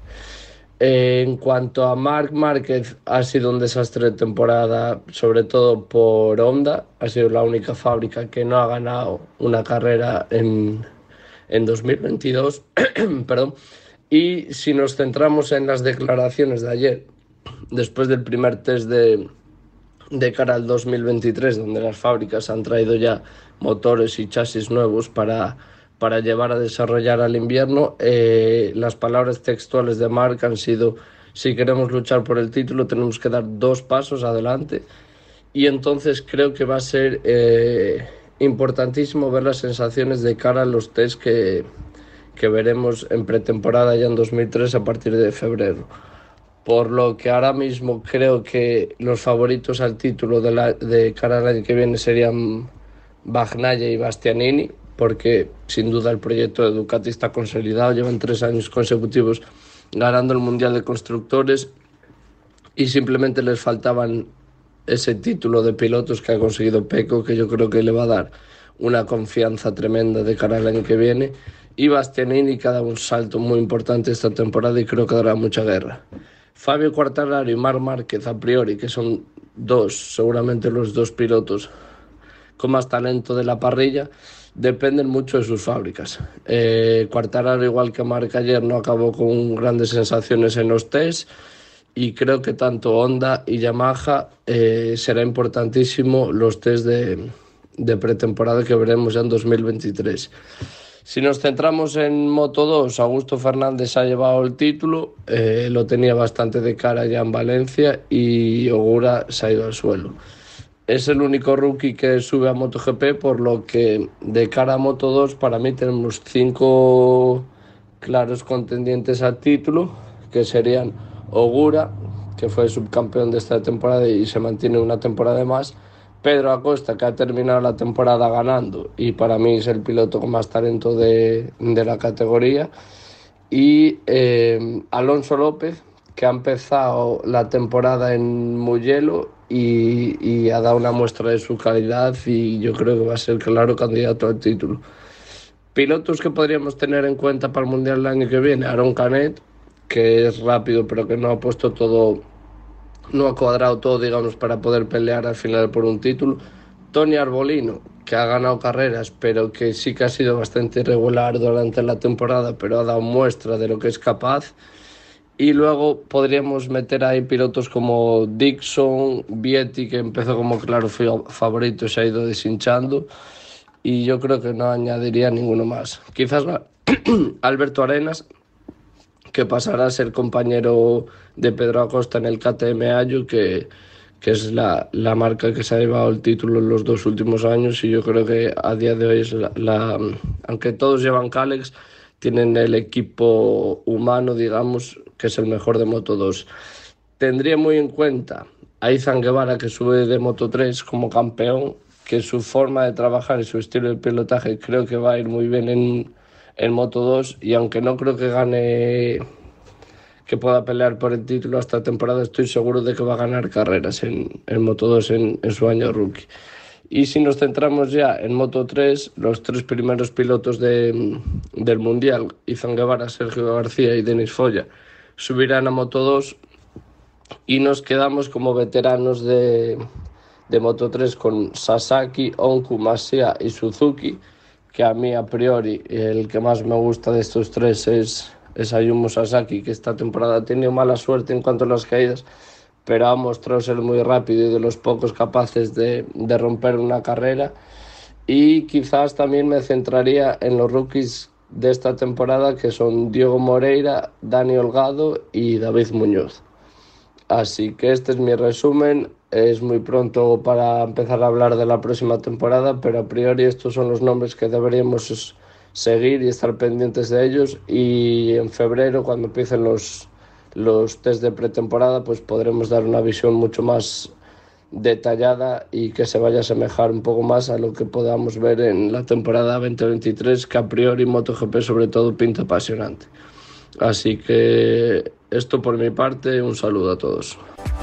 Eh, en cuanto a Marc Márquez, ha sido un desastre de temporada, sobre todo por Honda. Ha sido la única fábrica que no ha ganado una carrera en, en dos mil veintidós. Perdón. Y si nos centramos en las declaraciones de ayer, después del primer test de, de cara al dos mil veintitrés, donde las fábricas han traído ya motores y chasis nuevos para, para llevar a desarrollar al invierno, eh, las palabras textuales de Marc han sido: si queremos luchar por el título tenemos que dar dos pasos adelante. Y entonces creo que va a ser eh, importantísimo ver las sensaciones de cara a los test que... que veremos en pretemporada ya en dos mil tres a partir de febrero. Por lo que ahora mismo creo que los favoritos al título de, la, de cara al año que viene serían Bagnaia y Bastianini, porque sin duda el proyecto de Ducati está consolidado, llevan tres años consecutivos ganando el Mundial de Constructores y simplemente les faltaban ese título de pilotos que ha conseguido Pecco, que yo creo que le va a dar una confianza tremenda de cara al año que viene. Y Bastianini que ha dado un salto muy importante esta temporada y creo que dará mucha guerra. Fabio Quartararo y Marc Márquez, a priori, que son dos, seguramente los dos pilotos con más talento de la parrilla, dependen mucho de sus fábricas. Eh, Quartararo, igual que Marc ayer, no acabó con grandes sensaciones en los tests, y creo que tanto Honda y Yamaha eh, será importantísimo los tests de, de pretemporada que veremos ya en dos mil veintitrés. Si nos centramos en Moto dos, Augusto Fernández ha llevado el título, eh, lo tenía bastante de cara ya en Valencia, y Ogura se ha ido al suelo. Es el único rookie que sube a MotoGP, por lo que de cara a Moto dos para mí tenemos cinco claros contendientes al título, que serían Ogura, que fue subcampeón de esta temporada y se mantiene una temporada más, Pedro Acosta, que ha terminado la temporada ganando y para mí es el piloto con más talento de, de la categoría, y eh, Alonso López, que ha empezado la temporada en Mugello y, y ha dado una muestra de su calidad y yo creo que va a ser claro candidato al título. Pilotos que podríamos tener en cuenta para el Mundial el año que viene: Aaron Canet, que es rápido pero que no ha puesto todo, no ha cuadrado todo, digamos, para poder pelear al final por un título. Tony Arbolino, que ha ganado carreras pero que sí que ha sido bastante irregular durante la temporada, pero ha dado muestra de lo que es capaz. Y luego podríamos meter ahí pilotos como Dixon, Vietti, que empezó como claro favorito y se ha ido deshinchando. Y yo creo que no añadiría ninguno más. Quizás Alberto Arenas, que pasará a ser compañero de Pedro Acosta en el K T M Ayo, que, que es la, la marca que se ha llevado el título en los dos últimos años, y yo creo que a día de hoy es la, la aunque todos llevan Kalex, tienen el equipo humano, digamos, que es el mejor de Moto dos. Tendría muy en cuenta a Izan Guevara, que sube de Moto tres como campeón, que su forma de trabajar y su estilo de pilotaje creo que va a ir muy bien en, en Moto dos, y aunque no creo que gane, que pueda pelear por el título esta temporada, estoy seguro de que va a ganar carreras en, en Moto dos en, en su año rookie. Y si nos centramos ya en Moto tres, los tres primeros pilotos de, del Mundial, Izan Guevara, Sergio García y Denis Foya, subirán a Moto dos, y nos quedamos como veteranos de, de Moto tres con Sasaki, Onku, Masia y Suzuki, que a mí a priori el que más me gusta de estos tres es, es Ayumu Sasaki, que esta temporada ha tenido mala suerte en cuanto a las caídas, pero ha mostrado ser muy rápido y de los pocos capaces de, de romper una carrera. Y quizás también me centraría en los rookies de esta temporada, que son Diego Moreira, Dani Holgado y David Muñoz. Así que este es mi resumen. Es muy pronto para empezar a hablar de la próxima temporada, pero a priori estos son los nombres que deberíamos seguir y estar pendientes de ellos, y en febrero, cuando empiecen los los test de pretemporada, pues podremos dar una visión mucho más detallada y que se vaya a asemejar un poco más a lo que podamos ver en la temporada veinte veintitrés, que a priori MotoGP sobre todo pinta apasionante. Así que esto por mi parte, un saludo a todos.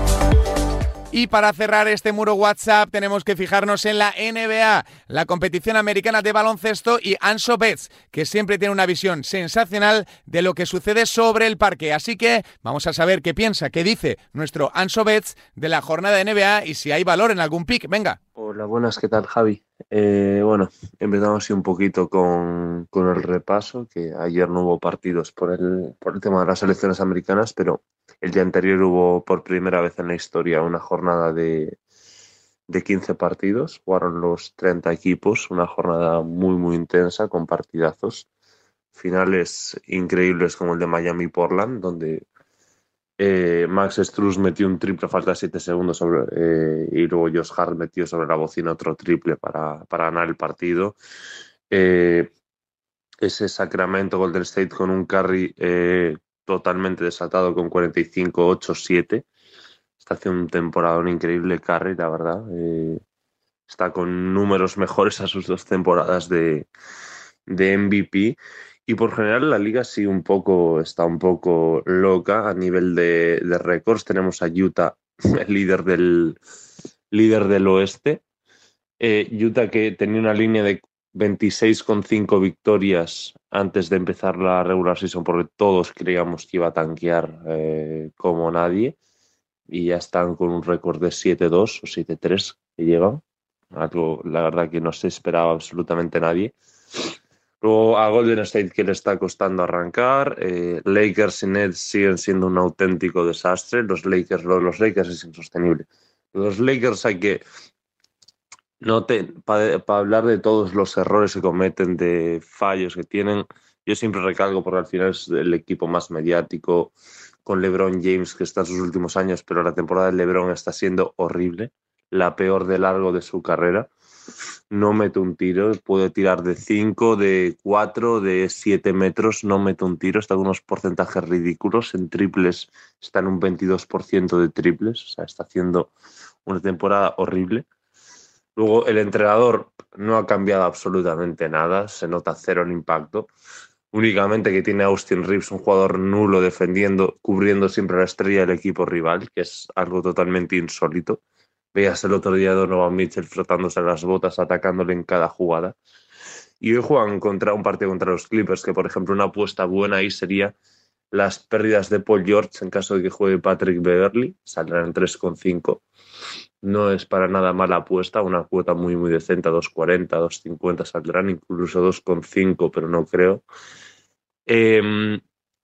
Y para cerrar este muro WhatsApp tenemos que fijarnos en la N B A, la competición americana de baloncesto, y Anso Betts, que siempre tiene una visión sensacional de lo que sucede sobre el parque. Así que vamos a saber qué piensa, qué dice nuestro Anso Betts de la jornada de N B A y si hay valor en algún pick. Venga. Hola, buenas, ¿qué tal, Javi? Eh, bueno, empezamos así un poquito con, con el repaso, que ayer no hubo partidos por el, por el tema de las selecciones americanas, pero el día anterior hubo por primera vez en la historia una jornada de, de quince partidos. Jugaron los treinta equipos, una jornada muy muy intensa con partidazos. Finales increíbles como el de Miami-Portland, donde eh, Max Strus metió un triple a falta de siete segundos sobre, eh, y luego Josh Hart metió sobre la bocina otro triple para, para ganar el partido. Eh, ese Sacramento Golden State con un Curry eh, totalmente desatado con cuarenta y cinco, ocho, siete. Está haciendo un temporadón increíble Curry, la verdad. Eh, está con números mejores a sus dos temporadas de, de M V P. Y por general la liga sí un poco está un poco loca a nivel de, de récords. Tenemos a Utah, el líder del, líder del oeste. Eh, Utah, que tenía una línea de veintiséis coma cinco victorias antes de empezar la regular season, porque todos creíamos que iba a tanquear eh, como nadie, y ya están con un récord de siete dos o siete tres que llegan, algo la verdad que no se esperaba absolutamente nadie. Luego a Golden State, que le está costando arrancar. eh, Lakers y Nets siguen siendo un auténtico desastre. Los Lakers, los, los Lakers es insostenible. Los Lakers hay que No te, para pa hablar de todos los errores que cometen, de fallos que tienen, yo siempre recalco porque al final es el equipo más mediático, con LeBron James, que está en sus últimos años, pero la temporada de LeBron está siendo horrible, la peor de largo de su carrera. no mete un tiro, puede tirar de cinco, de cuatro, de siete metros, no mete un tiro, está con unos porcentajes ridículos, en triples está en un veintidós por ciento de triples, o sea, está haciendo una temporada horrible. Luego el entrenador no ha cambiado absolutamente nada, se nota cero el impacto, únicamente que tiene a Austin Reeves, un jugador nulo defendiendo, cubriendo siempre la estrella del equipo rival, que es algo totalmente insólito. Veías el otro día a Donovan Mitchell frotándose las botas, atacándole en cada jugada. Y hoy juegan contra un partido contra los Clippers, que por ejemplo una apuesta buena ahí sería las pérdidas de Paul George en caso de que juegue Patrick Beverley, saldrán en tres coma cinco. No es para nada mala apuesta, una cuota muy muy decente, dos cuarenta, dos cincuenta saldrán, incluso dos coma cinco, pero no creo. Eh,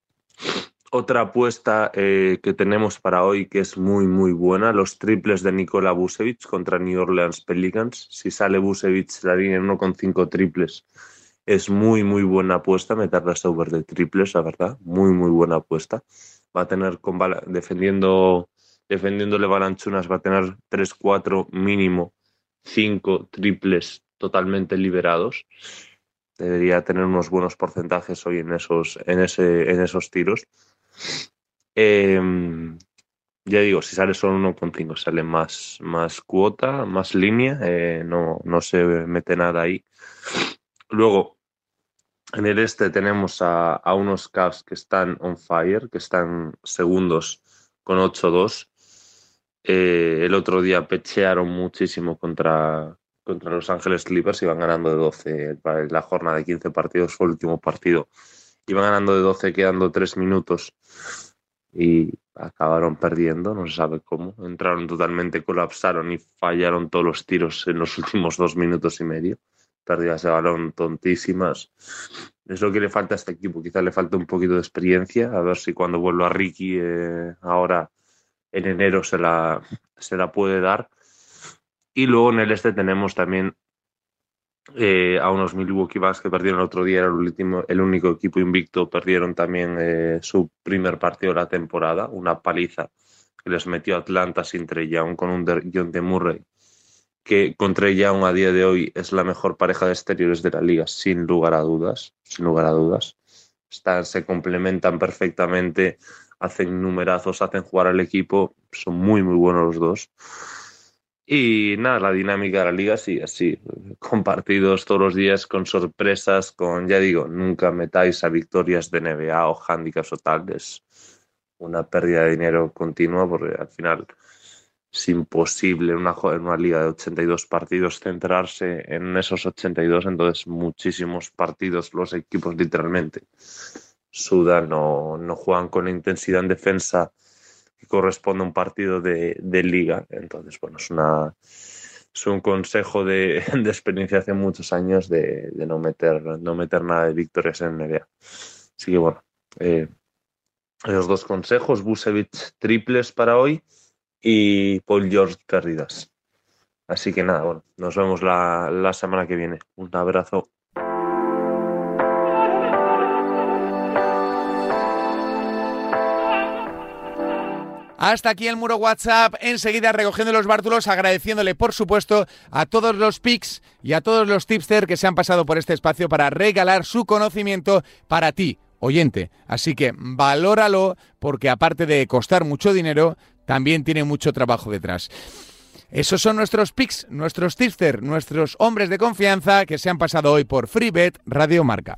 Otra apuesta eh, que tenemos para hoy que es muy muy buena, los triples de Nikola Vucevic contra New Orleans Pelicans. Si sale Vucevic la línea en uno coma cinco triples, es muy muy buena apuesta meterlas over de triples, la verdad, muy muy buena apuesta. Va a tener, con bala, defendiendo, defendiéndole Balanchunas, va a tener tres cuatro mínimo, cinco triples totalmente liberados. Debería tener unos buenos porcentajes hoy en esos, en ese, en esos tiros. Eh, ya digo, si sale solo uno coma cinco, sale más, más cuota, más línea, eh, no, no se mete nada ahí. Luego, en el este tenemos a, a unos Cavs que están on fire, que están segundos con ocho dos. Eh, el otro día pechearon muchísimo contra, contra Los Ángeles Clippers, iban ganando de doce. La jornada de quince partidos fue el último partido. Iban ganando de doce, quedando tres minutos y acabaron perdiendo, no se sabe cómo. Entraron totalmente, colapsaron y fallaron todos los tiros en los últimos dos minutos y medio. Pérdidas de balón tontísimas. Es lo que le falta a este equipo. Quizás le falta un poquito de experiencia. A ver si cuando vuelva Ricky eh, ahora en enero se la, se la puede dar. Y luego en el este tenemos también Eh, a unos Milwaukee Bucks que perdieron el otro día, era el, último, el único equipo invicto, perdieron también eh, su primer partido de la temporada, una paliza que les metió Atlanta sin Trae Young, con un John de Murray, que con Trae Young a día de hoy es la mejor pareja de exteriores de la liga, sin lugar a dudas, sin lugar a dudas. Están, se complementan perfectamente, hacen numerazos, hacen jugar al equipo, son muy muy buenos los dos. Y nada, la dinámica de la liga sí, así, con partidos todos los días, con sorpresas, con, ya digo, nunca metáis a victorias de N B A o handicaps o tal, es una pérdida de dinero continua porque al final es imposible en una, en una liga de ochenta y dos partidos centrarse en esos ochenta y dos, entonces muchísimos partidos los equipos literalmente sudan, no, no juegan con intensidad en defensa que corresponde a un partido de, de liga. Entonces, bueno, es una es un consejo de, de experiencia hace muchos años de, de no meter no meter nada de victorias en N B A. Así que bueno, eh, los dos consejos, Vucevic triples para hoy y Paul George pérdidas. Así que nada, bueno, nos vemos la, la semana que viene. Un abrazo. Hasta aquí el muro WhatsApp, enseguida recogiendo los bártulos, agradeciéndole por supuesto a todos los picks y a todos los tipsters que se han pasado por este espacio para regalar su conocimiento para ti, oyente. Así que valóralo porque aparte de costar mucho dinero, también tiene mucho trabajo detrás. Esos son nuestros picks, nuestros tipsters, nuestros hombres de confianza que se han pasado hoy por FreeBet Radio Marca.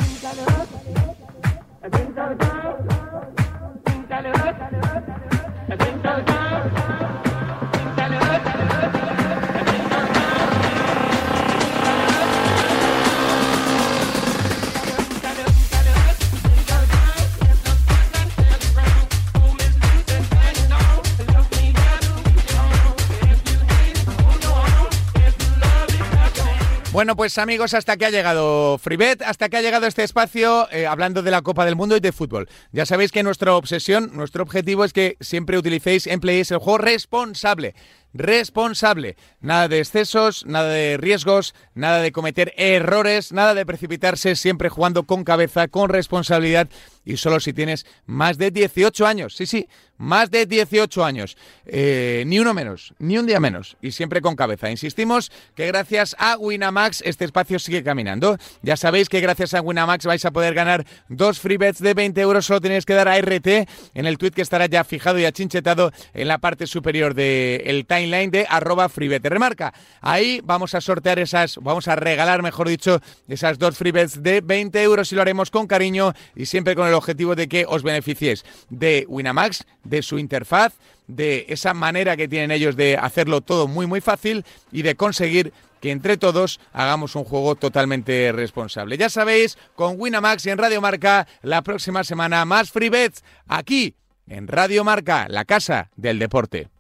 Bueno, pues amigos, hasta que ha llegado FreeBet, hasta que ha llegado este espacio eh, hablando de la Copa del Mundo y de fútbol. Ya sabéis que nuestra obsesión, nuestro objetivo es que siempre utilicéis, empleéis el juego responsable. responsable. Nada de excesos, nada de riesgos, nada de cometer errores, nada de precipitarse, siempre jugando con cabeza, con responsabilidad y solo si tienes más de dieciocho años. Sí, sí, más de dieciocho años. Eh, ni uno menos, ni un día menos y siempre con cabeza. Insistimos que gracias a Winamax este espacio sigue caminando. Ya sabéis que gracias a Winamax vais a poder ganar dos free bets de veinte euros. Solo tenéis que dar a R T en el tweet que estará ya fijado y achinchetado en la parte superior del timeline de arroba freebet remarca. Ahí vamos a sortear esas, vamos a regalar, mejor dicho, esas dos free bets de veinte euros y lo haremos con cariño y siempre con el objetivo de que os beneficies de Winamax, de su interfaz, de esa manera que tienen ellos de hacerlo todo muy muy fácil y de conseguir que entre todos hagamos un juego totalmente responsable. Ya sabéis, con Winamax y en Radio Marca, la próxima semana más free bets aquí en Radio Marca, la casa del deporte.